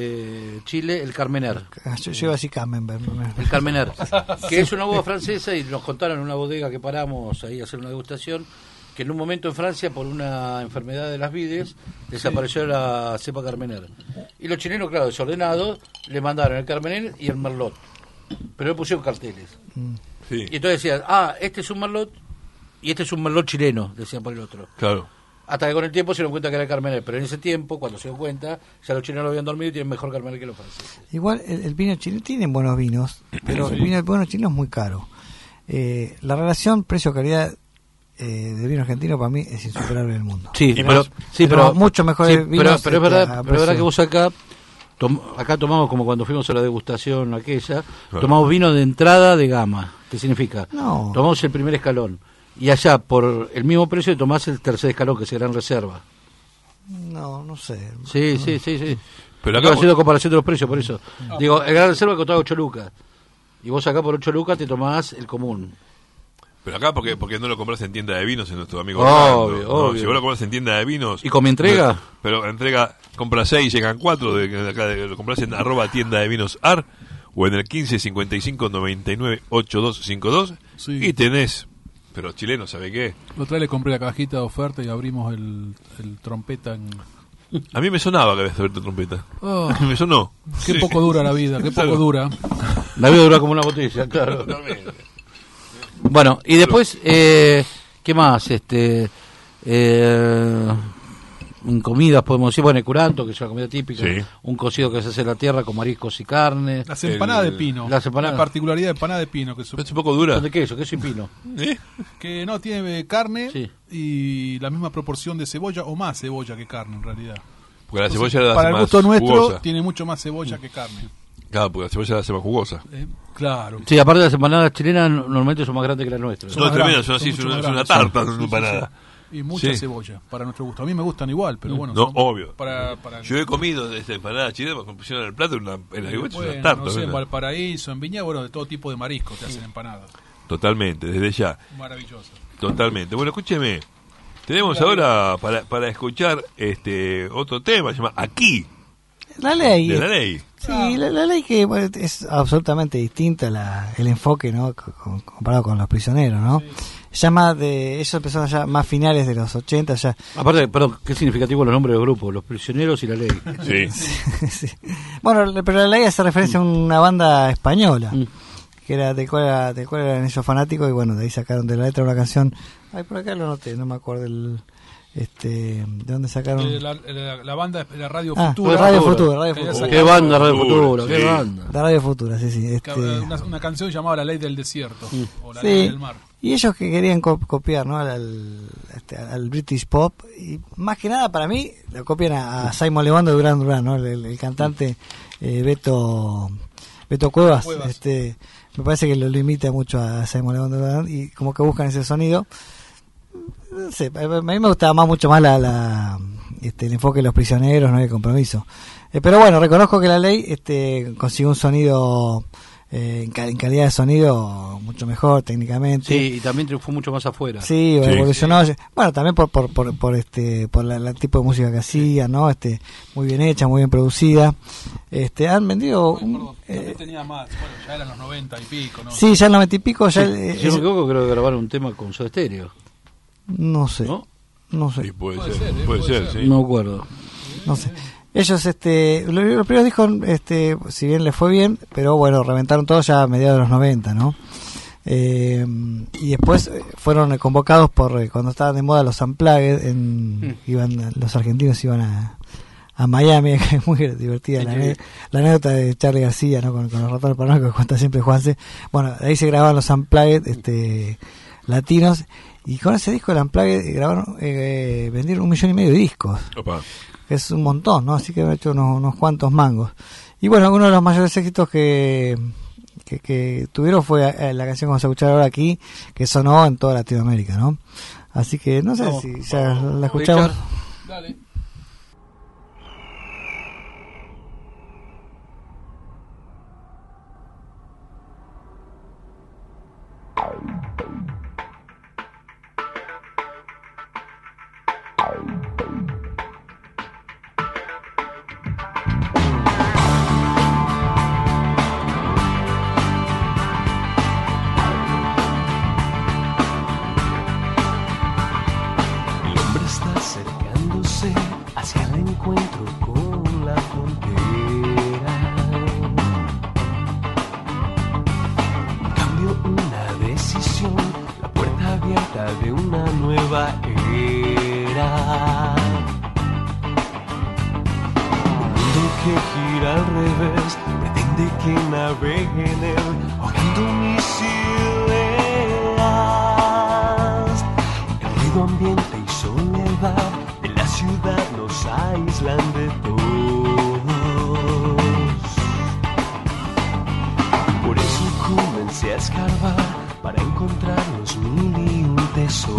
de Chile, el Carmener. Ah, Yo, yo iba así Camembert. El Carmener, que es una uva francesa, y nos contaron en una bodega que paramos ahí a hacer una degustación, que en un momento en Francia, por una enfermedad de las vides, desapareció la cepa Carmener. Y los chilenos, claro, desordenados, le mandaron el Carmener y el Merlot. Pero le pusieron carteles. Sí, Y entonces decían, ah, este es un Merlot y este es un Merlot chileno, decían por el otro. claro. Hasta que con el tiempo se dieron cuenta que era el Carmener. Pero en ese tiempo, cuando se dieron cuenta, ya los chilenos lo habían dormido y tienen mejor Carmener que los franceses. Igual el, el vino chileno tienen buenos vinos, pero el vino, el vino chileno es muy caro. Eh, la relación precio-calidad eh, del vino argentino para mí es insuperable en el mundo. Sí, Y pero, más- sí, pero mucho mejores sí, vinos, Pero, pero es este, verdad, a pero es precio. verdad que vos acá, tom- acá tomamos como cuando fuimos a la degustación aquella, Claro. tomamos vino de entrada de gama. ¿Qué significa? No. Tomamos el primer escalón. Y allá, por el mismo precio, tomás el tercer escalón, que es el Gran Reserva. No, no sé. Sí, sí, sí, sí. Pero Estoy acá, haciendo comparación de los precios, por eso. Digo, el Gran Reserva costaba ocho lucas. Y vos acá por ocho lucas te tomás el común. pero acá porque, porque no lo compras en tienda de vinos en nuestro amigo Obvio, Orlando, ¿no? obvio. Si vos lo compras en tienda de vinos... ¿Y con mi entrega? Pero entrega, compras seis, llegan cuatro, de, de acá, de- lo compras en arroba tienda de vinos ar, o en el quince cincuenta y cinco noventa y nueve ochenta y dos cincuenta y dos, Sí. y tenés Pero chileno, ¿sabe qué? La otra vez le compré la cajita de oferta y abrimos el, el trompeta en... A mí me sonaba que había abierto trompeta. Oh, me sonó. Qué Sí. poco dura la vida, qué poco dura. La vida dura como una botella, claro. Bueno, y después, eh, ¿qué más? Este, eh, en comidas podemos decir, bueno, el curanto, que es una comida típica, Sí. un cocido que se hace en la tierra con mariscos y carne. Las empanadas El- de pino. las empanadas. La particularidad de empanada de pino. Que su- Es un poco dura. ¿De queso? Queso y pino. ¿Eh? Que no tiene carne Sí. y la misma proporción de cebolla o más cebolla que carne en realidad. Porque la Entonces, cebolla la para hace el más gusto nuestro jugosa. tiene mucho más cebolla que carne. Claro, porque la cebolla la hace más jugosa. Eh, claro. Sí, aparte las empanadas chilenas no- normalmente son más grandes que las nuestras. Son tremendas, son Son así, mucho son una, más son una grandes, tarta, sí. son Sí, sí, empanada. Y mucha Sí. cebolla, para nuestro gusto. A mí me gustan igual, pero bueno. No, son obvio. Para, para Yo he comido desde empanada chilena, me pusieron el plato en una, en la Bueno, es una tarta. no sé, en ¿verdad? Valparaíso, en Viña, bueno, de todo tipo de mariscos te hacen empanadas. Totalmente, desde ya. Maravilloso. Totalmente. Bueno, escúcheme. Tenemos ahora para, para escuchar este otro tema, se llama Aquí, La ley. de la ley. Sí, la, la ley que bueno, es absolutamente distinta la, el enfoque, ¿no? C- con- comparado con los prisioneros, ¿no? Ya más de, ellos empezaron ya más finales de los ochenta, ya. Aparte, perdón, qué significativo los nombres de los grupos, los prisioneros y la ley. Sí. Sí. Bueno, le- pero la ley hace referencia a una banda española, Mm. que era de cuál, era, de cuál eran ellos fanáticos, y bueno, de ahí sacaron de la letra una canción. Ay, por acá lo noté, no me acuerdo el, este, de dónde sacaron. Eh, la, la- la banda era Radio Ah, Futura. Radio Futura, Radio Que había Futura. Qué sacado- banda, Radio Futura, qué Sí. banda. La Radio Futura, sí, sí. que Este, había Una, una canción llamada La Ley del Desierto. O La Sí. Ley del Mar. Y ellos que querían co- copiar, ¿no? al, al, este, al British Pop, y más que nada para mí lo copian a, a Simon Le Bon de Duran Duran, ¿no? El, el- el cantante eh, Beto Beto Cuevas, Cuevas. este me parece que lo, lo imita mucho a Simon Le Bon de Duran y como que buscan ese sonido. No sé, a a mí me gustaba más mucho más la, la este, el enfoque de los prisioneros, no el compromiso. Eh, pero bueno, reconozco que la ley este consiguió un sonido eh, en, cal- en calidad de sonido mucho mejor técnicamente. Sí, y también triunfó mucho más afuera. Sí, Sí. evolucionó. Bueno, también por por por, por este por la, la tipo de música que hacía, ¿no? Este muy bien hecha, muy bien producida. Este han vendido Uy, un- perdón, eh, también tenía más. Bueno, ya eran los noventa y pico, ¿no? sí, ya en noventa y pico ya Sí, eh, si no me es- equivoco, creo que grabaron un tema con Soda Stereo, no sé, ¿no? no sé. Sí, puede, Puede ser, ser, eh, puede, puede ser, ser. sí. No me acuerdo. No sé. Ellos, este, lo- los primeros discos, este, si bien les fue bien, pero bueno, reventaron todo ya a mediados de los noventa, ¿no? Eh, y después eh, fueron convocados por, eh, cuando estaban de moda los Unplugged, en, iban, los argentinos iban a, a Miami, que es muy divertida la, ane- la anécdota de Charlie García, ¿no? Con, con los ratones paranoicos que cuenta siempre Juanse. Bueno, ahí se grababan los Unplugged, este, latinos, y con ese disco de Unplugged eh, grabaron, eh, vendieron un millón y medio de discos. Opa. Es un montón, ¿no? Así que han hecho unos, unos cuantos mangos. Y bueno, uno de los mayores éxitos que, que, que tuvieron fue eh, la canción que vamos a escuchar ahora aquí, que sonó en toda Latinoamérica, ¿no? Así que no sé Vamos, si ya la escuchamos. Richard. Dale. El hombre está acercándose hacia el encuentro con la frontera. Un cambio, una decisión, la puerta abierta de una nueva era. Un mundo que gira al revés, pretende que navegue en él, ahogando mis ideas. El ruido ambiente y soledad de la ciudad nos aíslan de todos. Por eso comencé a escarbar para encontrar los mil y un tesoros.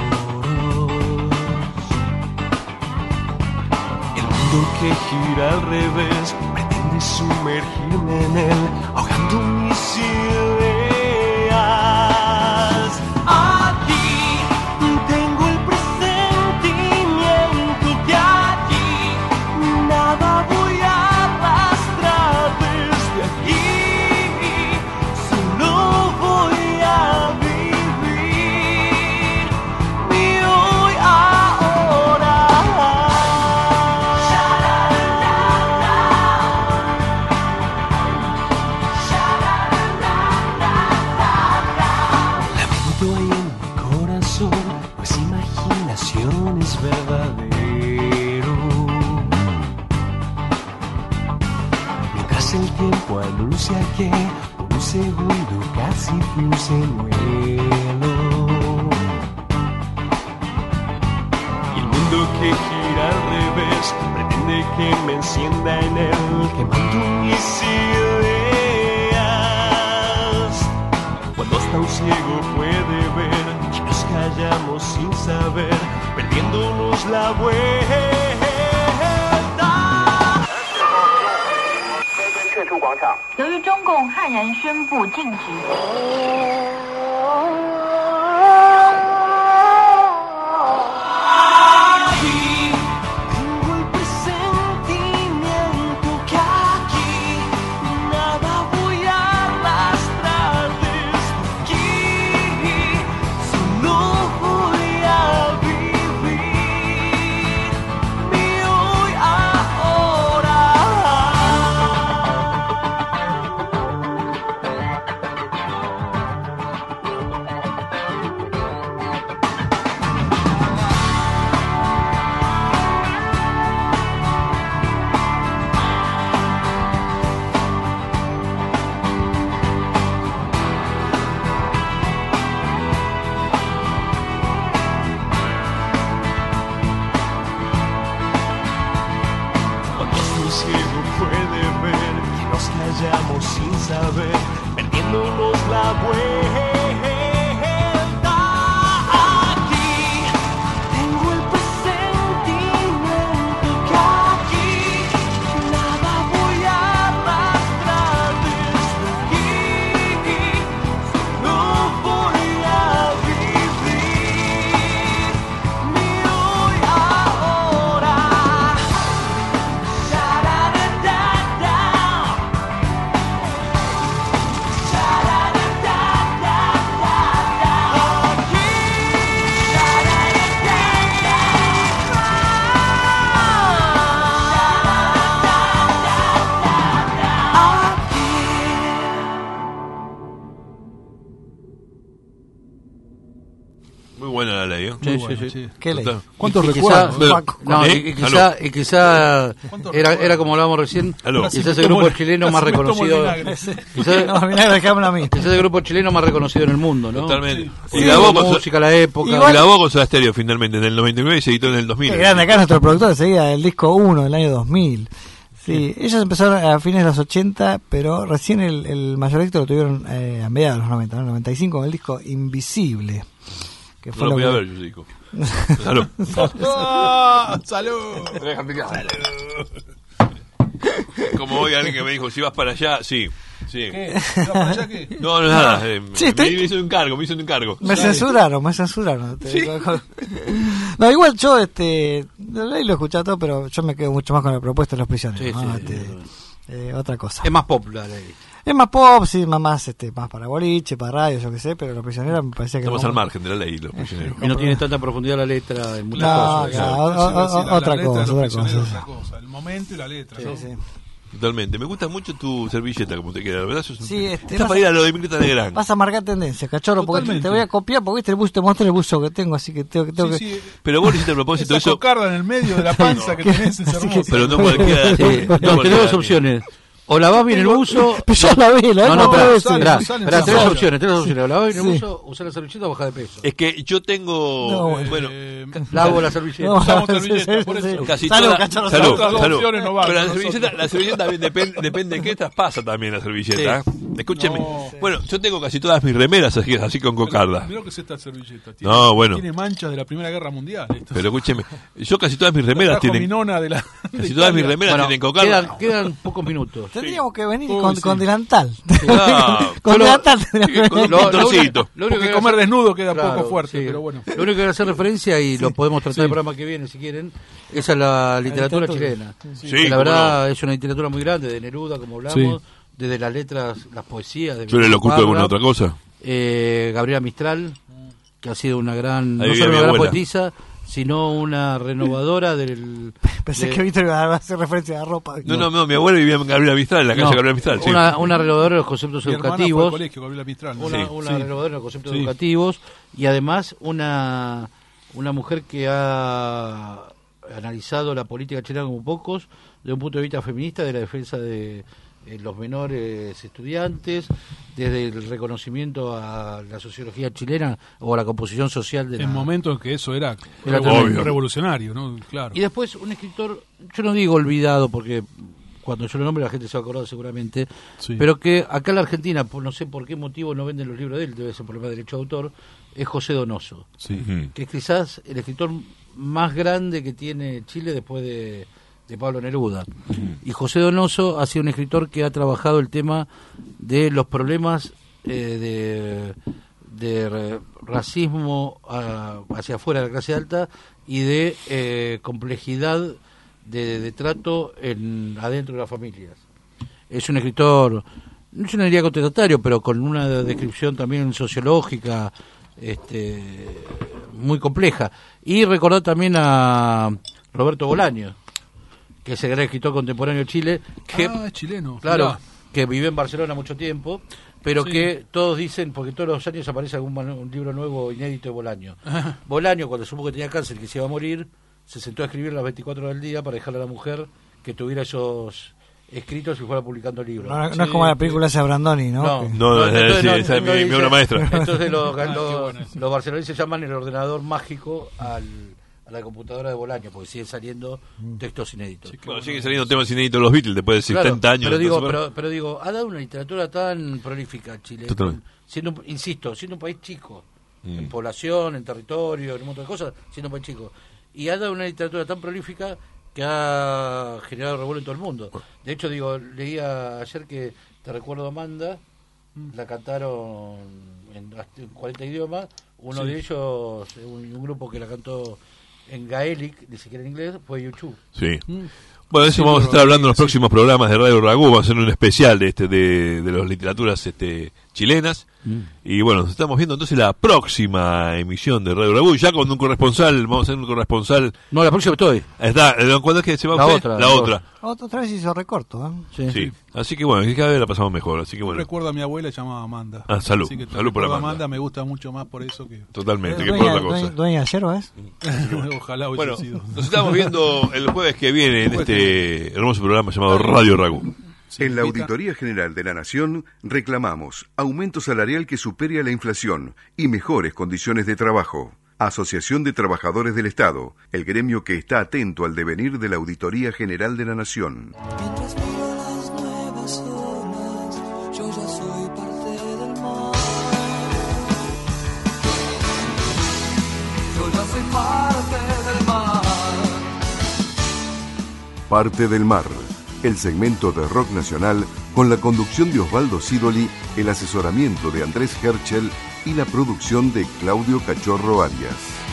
El mundo que gira al revés pretende sumergirme en él, ahogando mis ideas. Aquí tengo el presentimiento que allí nada voy a arrastrar desde aquí. Solo voy a vivir. pues el tiempo anuncia que por un segundo casi puse en vuelo. Y el mundo que gira al revés pretende que me encienda en él, quemando mis ideas. Cuando hasta un ciego puede ver y nos callamos sin saber, perdiéndonos la vuelta. 由于中共悍然宣布禁止。 ¿Qué ley? ¿Cuántos y, y recuerdos? Quizá, no, y, y quizá, y quizá era, era como hablábamos recién, quizás el grupo chileno más reconocido, quizás el grupo chileno más reconocido en el mundo, ¿no? Totalmente. Sí, y la voz, música, la época. Igual, y la voz con Soda Stereo finalmente en el noventa y nueve y se editó en el dos mil. Qué grande, acá nuestro productor seguía el disco uno del año dos mil. Sí, ellos empezaron a fines de los ochenta, pero recién el, el mayor éxito lo tuvieron eh, a mediados de los noventa, ¿no? noventa y cinco con el disco Invisible. Que fue no lo voy que... a ver, yo digo. Salud. ¡Oh, salud. Como hoy alguien que me dijo, si vas para allá, sí. Sí. ¿Qué? ¿Vas para allá qué? No, no, nada. Eh, sí, me, estoy... me hizo un encargo, me hizo un encargo. Me censuraron, me censuraron. ¿Sí? No, igual yo, este, la ley lo he escuchado todo, pero yo me quedo mucho más con la propuesta de los prisioneros. Sí, ¿no? sí, este, sí. Eh, otra cosa. Es más popular ahí. Es más pop, sí, más, más, este, más para boliche, para radio, yo qué sé, pero los prisioneros me parecía que... Estamos no, al margen de la ley, los prisioneros. Y no tiene tanta profundidad la letra en muchas no, cosas. No, o, o, o, otra, la cosa, otra, cosa. otra cosa. El momento y la letra, sí, ¿no? Sí. Totalmente. Me gusta mucho tu servilleta, como te queda, ¿verdad? Sos un... Sí, este, Estás para ir a lo de Mirta Legrand. Vas a marcar tendencia, cachorro, porque te, te voy a copiar, porque este buzo, te mostré el buzo que tengo, así que tengo, que tengo sí, que... Sí. Pero vos le hiciste a propósito esa eso... cocarda en el medio de la panza que tenés es hermosa. Pero no cualquiera... Sí. No, tenés dos opciones. O lavás bien el buzo. Yo la vi, la No, no, espera, espera, espera, tres opciones, tres opciones. O lavás bien el buzo, usar la servilleta o bajar de peso. Es que yo tengo. No, bueno, eh, lavo la servilleta. No, Lavo servilleta, por eso. Casi salud, toda. cachorro, Salud, salud. salud. Opciones no van, Pero la nosotros. servilleta, la servilleta depende, depende de qué traspasa también la servilleta. Sí. Escúcheme. No. Bueno, yo tengo casi todas mis remeras así, así con cocarda. Mirá que es esta servilleta. Tiene, No, bueno. Tiene manchas de la Primera Guerra Mundial. Esto. Pero escúcheme, yo casi todas mis remeras tienen. Mi nona de la, de casi todas mis remeras bueno, tienen cocarda. Quedan, quedan pocos minutos. Tendríamos que venir Uy, con, sí. con delantal. No, con solo- delantal tendríamos que con un venir. pintorcito. Lo único Porque que comer hacer- desnudo queda Claro, poco fuerte, sí. pero bueno. Lo único que voy a hacer referencia, y lo podemos tratar Sí. el programa que viene si quieren, es a la literatura chilena. Sí, Que la cómo verdad no. es una literatura muy grande, de Neruda, como hablamos, desde las letras, las poesías. De Yo le lo oculto Parra, alguna otra cosa. eh, Gabriela Mistral, que ha sido una gran, Ahí no vive solo mi una gran abuela. poetisa, sino una renovadora del... Pensé de- que Víctor iba a hacer referencia a la ropa. No, no, no, mi abuela vivía en Gabriela Mistral, en la calle No, Gabriela Mistral. Sí. una, una renovadora de los conceptos Mi hermana fue al educativos. colegio, Gabriela Mistral. ¿no? Una, Sí, una sí. renovadora de los conceptos Sí. educativos, y además una, una mujer que ha analizado la política chilena como pocos, desde un punto de vista feminista, de la defensa de eh, los menores estudiantes, desde el reconocimiento a la sociología chilena o a la composición social de la... En momentos en que eso era, era revo- revolucionario, ¿no? Claro. Y después un escritor, yo no digo olvidado, porque cuando yo lo nombre la gente se va a acordar seguramente, Sí. pero que acá en la Argentina, por no sé por qué motivo no venden los libros de él, debe ser problema de derecho de autor, es José Donoso, Sí. que es quizás el escritor más grande que tiene Chile después de, de Pablo Neruda. Y José Donoso ha sido un escritor que ha trabajado el tema de los problemas eh, de, de racismo a, hacia afuera de la clase alta y de eh, complejidad de, de trato en adentro de las familias. Es un escritor, no yo no diría contestatario, pero con una descripción también sociológica este, muy compleja. Y recordar también a Roberto Bolaño, que es el gran escritor contemporáneo de Chile, que, ah, es chileno. claro, Mirá. que vive en Barcelona mucho tiempo, pero Sí. que todos dicen, porque todos los años aparece algún manu- un libro nuevo inédito de Bolaño. Bolaño, cuando supo que tenía cáncer y que se iba a morir, se sentó a escribir las veinticuatro horas del día para dejarle a la mujer que tuviera esos escritos y fuera publicando libros. No, no es como la película esa de Brandoni, ¿no? No, Que- No, no, entonces sí, no- esa es mi- entonces mi dice- obra maestra. Entonces los, Ah, los, qué bueno eso. los barceloneses llaman el ordenador mágico al, a la computadora de Bolaño, porque siguen saliendo textos inéditos. Bueno, siguen saliendo temas inéditos de los Beatles después de Claro, setenta años. Pero digo, entonces, pero, pero digo, ha dado una literatura tan prolífica Chile, Totalmente. siendo, un- insisto, siendo un país chico, Mm. en población, en territorio, en un montón de cosas, siendo un país chico, y ha dado una literatura tan prolífica que ha generado revuelo en todo el mundo. De hecho, digo, leía ayer que Te recuerdo Amanda, la cantaron en, hasta en cuarenta idiomas, uno Sí. de ellos, un, un grupo que la cantó en gaelic, ni siquiera en inglés, fue YouTube. Sí. Mm. Bueno, de eso Sí, vamos a pero- estar hablando en los sí. próximos programas de Radio Ragú. Vamos a hacer un especial de este de, de las literaturas este, chilenas. Y bueno, nos estamos viendo entonces la próxima emisión de Radio Ragú. Ya con un corresponsal, vamos a hacer un corresponsal. No, la próxima estoy. Está, ¿cuándo es que se va La usted? otra, La la otra. Otra, otra vez hizo recorto, ¿eh? Sí. Sí. Así que bueno, cada vez la pasamos mejor. Así que bueno, Recuerdo a mi abuela, se llamaba Amanda. Ah, salud. Así que te Salud por recuerdo a Amanda. Amanda me gusta mucho más por eso que... totalmente, que por Dueña, otra cosa. dueña, dueña de yerba, ¿es? Ojalá hubiese Bueno, sido. nos estamos viendo el jueves que viene en este hermoso programa llamado Radio Ragú. En la Auditoría General de la Nación reclamamos aumento salarial que supere a la inflación y mejores condiciones de trabajo. Asociación de Trabajadores del Estado, el gremio que está atento al devenir de la Auditoría General de la Nación. Mientras miro las nuevas olas, yo ya soy parte del mar. Yo ya soy parte del mar. Parte del Mar, el segmento de rock nacional con la conducción de Osvaldo Sidoli, el asesoramiento de Andrés Herschel y la producción de Claudio Cachorro Arias.